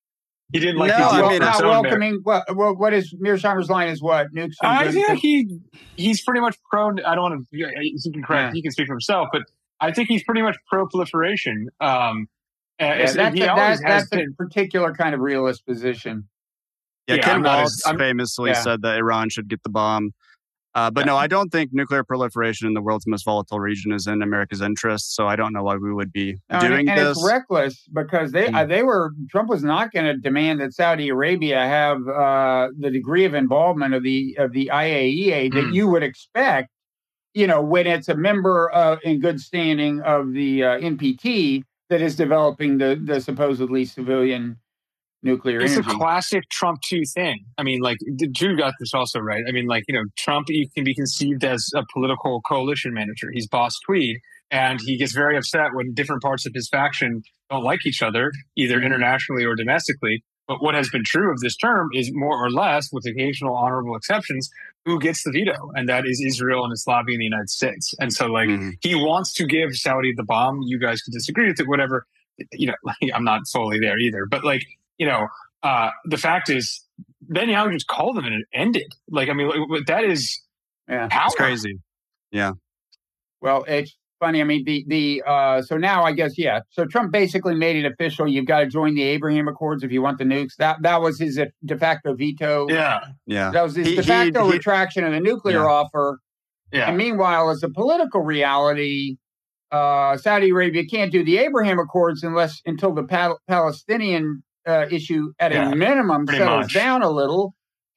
You didn't like No, the Not, I wel- mean, not zone there. welcoming. What, what, what is Mearsheimer's line? Is what nukes? are I good think for- he he's pretty much pro. I don't want to. He can correct. Yeah. He can speak for himself, but I think he's pretty much pro proliferation. Um, Yeah, as- that's he a, always that, has that's a been. particular kind of realist position. Yeah, Yeah, Ken I'm not Waltz as- I'm- famously yeah. said that Iran should get the bomb. Uh, but Yeah. no, I don't think nuclear proliferation in the world's most volatile region is in America's interest. So I don't know why we would be No, and, doing and this. it's reckless because they Mm. uh, they were Trump was not going to demand that Saudi Arabia have uh, the degree of involvement of the of the I A E A that Mm. you would expect, you know, when it's a member uh, in good standing of the uh, N P T that is developing the the supposedly civilian nuclear It's energy. a classic Trump two thing. I mean, like Drew got this also right. I mean, like you know, Trump you can be conceived as a political coalition manager. He's boss Tweed, and he gets very upset when different parts of his faction don't like each other, either internationally or domestically. But what has been true of this term is more or less, with occasional honorable exceptions, who gets the veto, and that is Israel and its lobby in the United States. And so, like, Mhm. he wants to give Saudi the bomb. You guys can disagree with it, whatever. You know, like, I'm not fully there either, but like. You know, uh, the fact is, Netanyahu just called them and it ended. Like, I mean, like, that is Yeah. power. It's crazy. Yeah. Well, it's funny. I mean, the the uh, so now I guess yeah. So Trump basically made it official. You've got to join the Abraham Accords if you want the nukes. That that was his de facto veto. Yeah, Yeah. That was his He- de facto he- he- retraction of the nuclear Yeah. offer. yeah. And meanwhile, as a political reality, uh, Saudi Arabia can't do the Abraham Accords unless until the Pal- Palestinian uh, issue at Yeah, a minimum pretty settles much. down a little.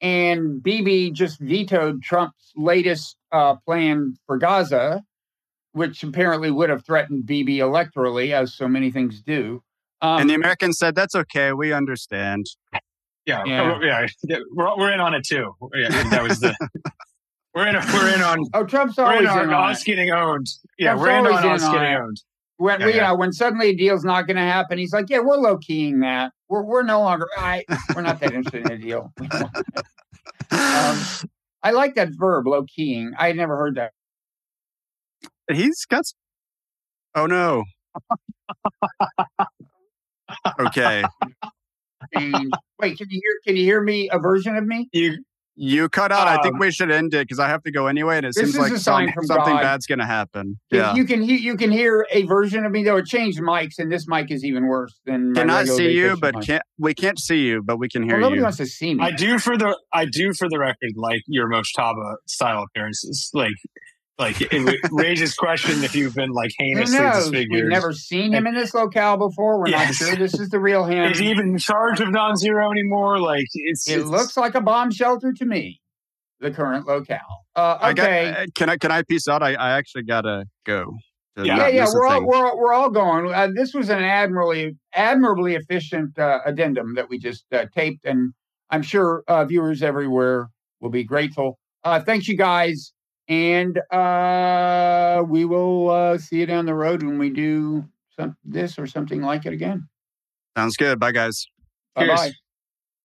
And Bibi just vetoed Trump's latest uh, plan for Gaza, which apparently would have threatened Bibi electorally, as so many things do. Um, And the Americans said, that's okay. We understand. Yeah, Yeah. yeah, yeah. We're we're in on it too. Yeah, that was the. We're in. We're in on. oh, Trump's We're always in on in on us it. getting owned. Yeah, Trump's we're in always on in us on getting it. owned. When Yeah, we, yeah. you know, when suddenly a deal's not going to happen, he's like, "Yeah, we're low keying that. We're we're no longer. I we're not that interested in a deal." We don't want that. Um, I like that verb, low keying. I had never heard that. He's got. s- Oh, no. Okay. And, wait, can you hear? Can you hear me? A version of me? You. You cut out. I think Um, we should end it because I have to go anyway. And it This seems is like a sign some- from something God. bad's going to happen. Can- Yeah. You can he- you can hear a version of me though. It changed mics, and this mic is even worse than. my Cannot regular see you, vacation but mic. can't we can't see you, but we can hear Well, nobody you. wants to see me. I do for the. I do for the record like your Moshtaba style appearances. Like, like it raises question if you've been like Who heinously knows? We've disfigured. never seen him in this locale before. We're Yes. not sure this is the real him. Is he even in charge of non-zero anymore? Like it's. It it's, looks like a bomb shelter to me, the current locale. Uh, I got, okay. uh, can I can I peace out? I, I actually gotta go. to Yeah. not yeah, yeah, miss a we're all, thing. we're, all- we're all going. Uh, this was an admirably, admirably efficient uh, addendum that we just uh, taped, and I'm sure uh, viewers everywhere will be grateful. Uh, thanks, you guys, and uh, we will uh, see you down the road when we do some, this or something like it again. Sounds good. Bye, guys. Bye-bye. Cheers.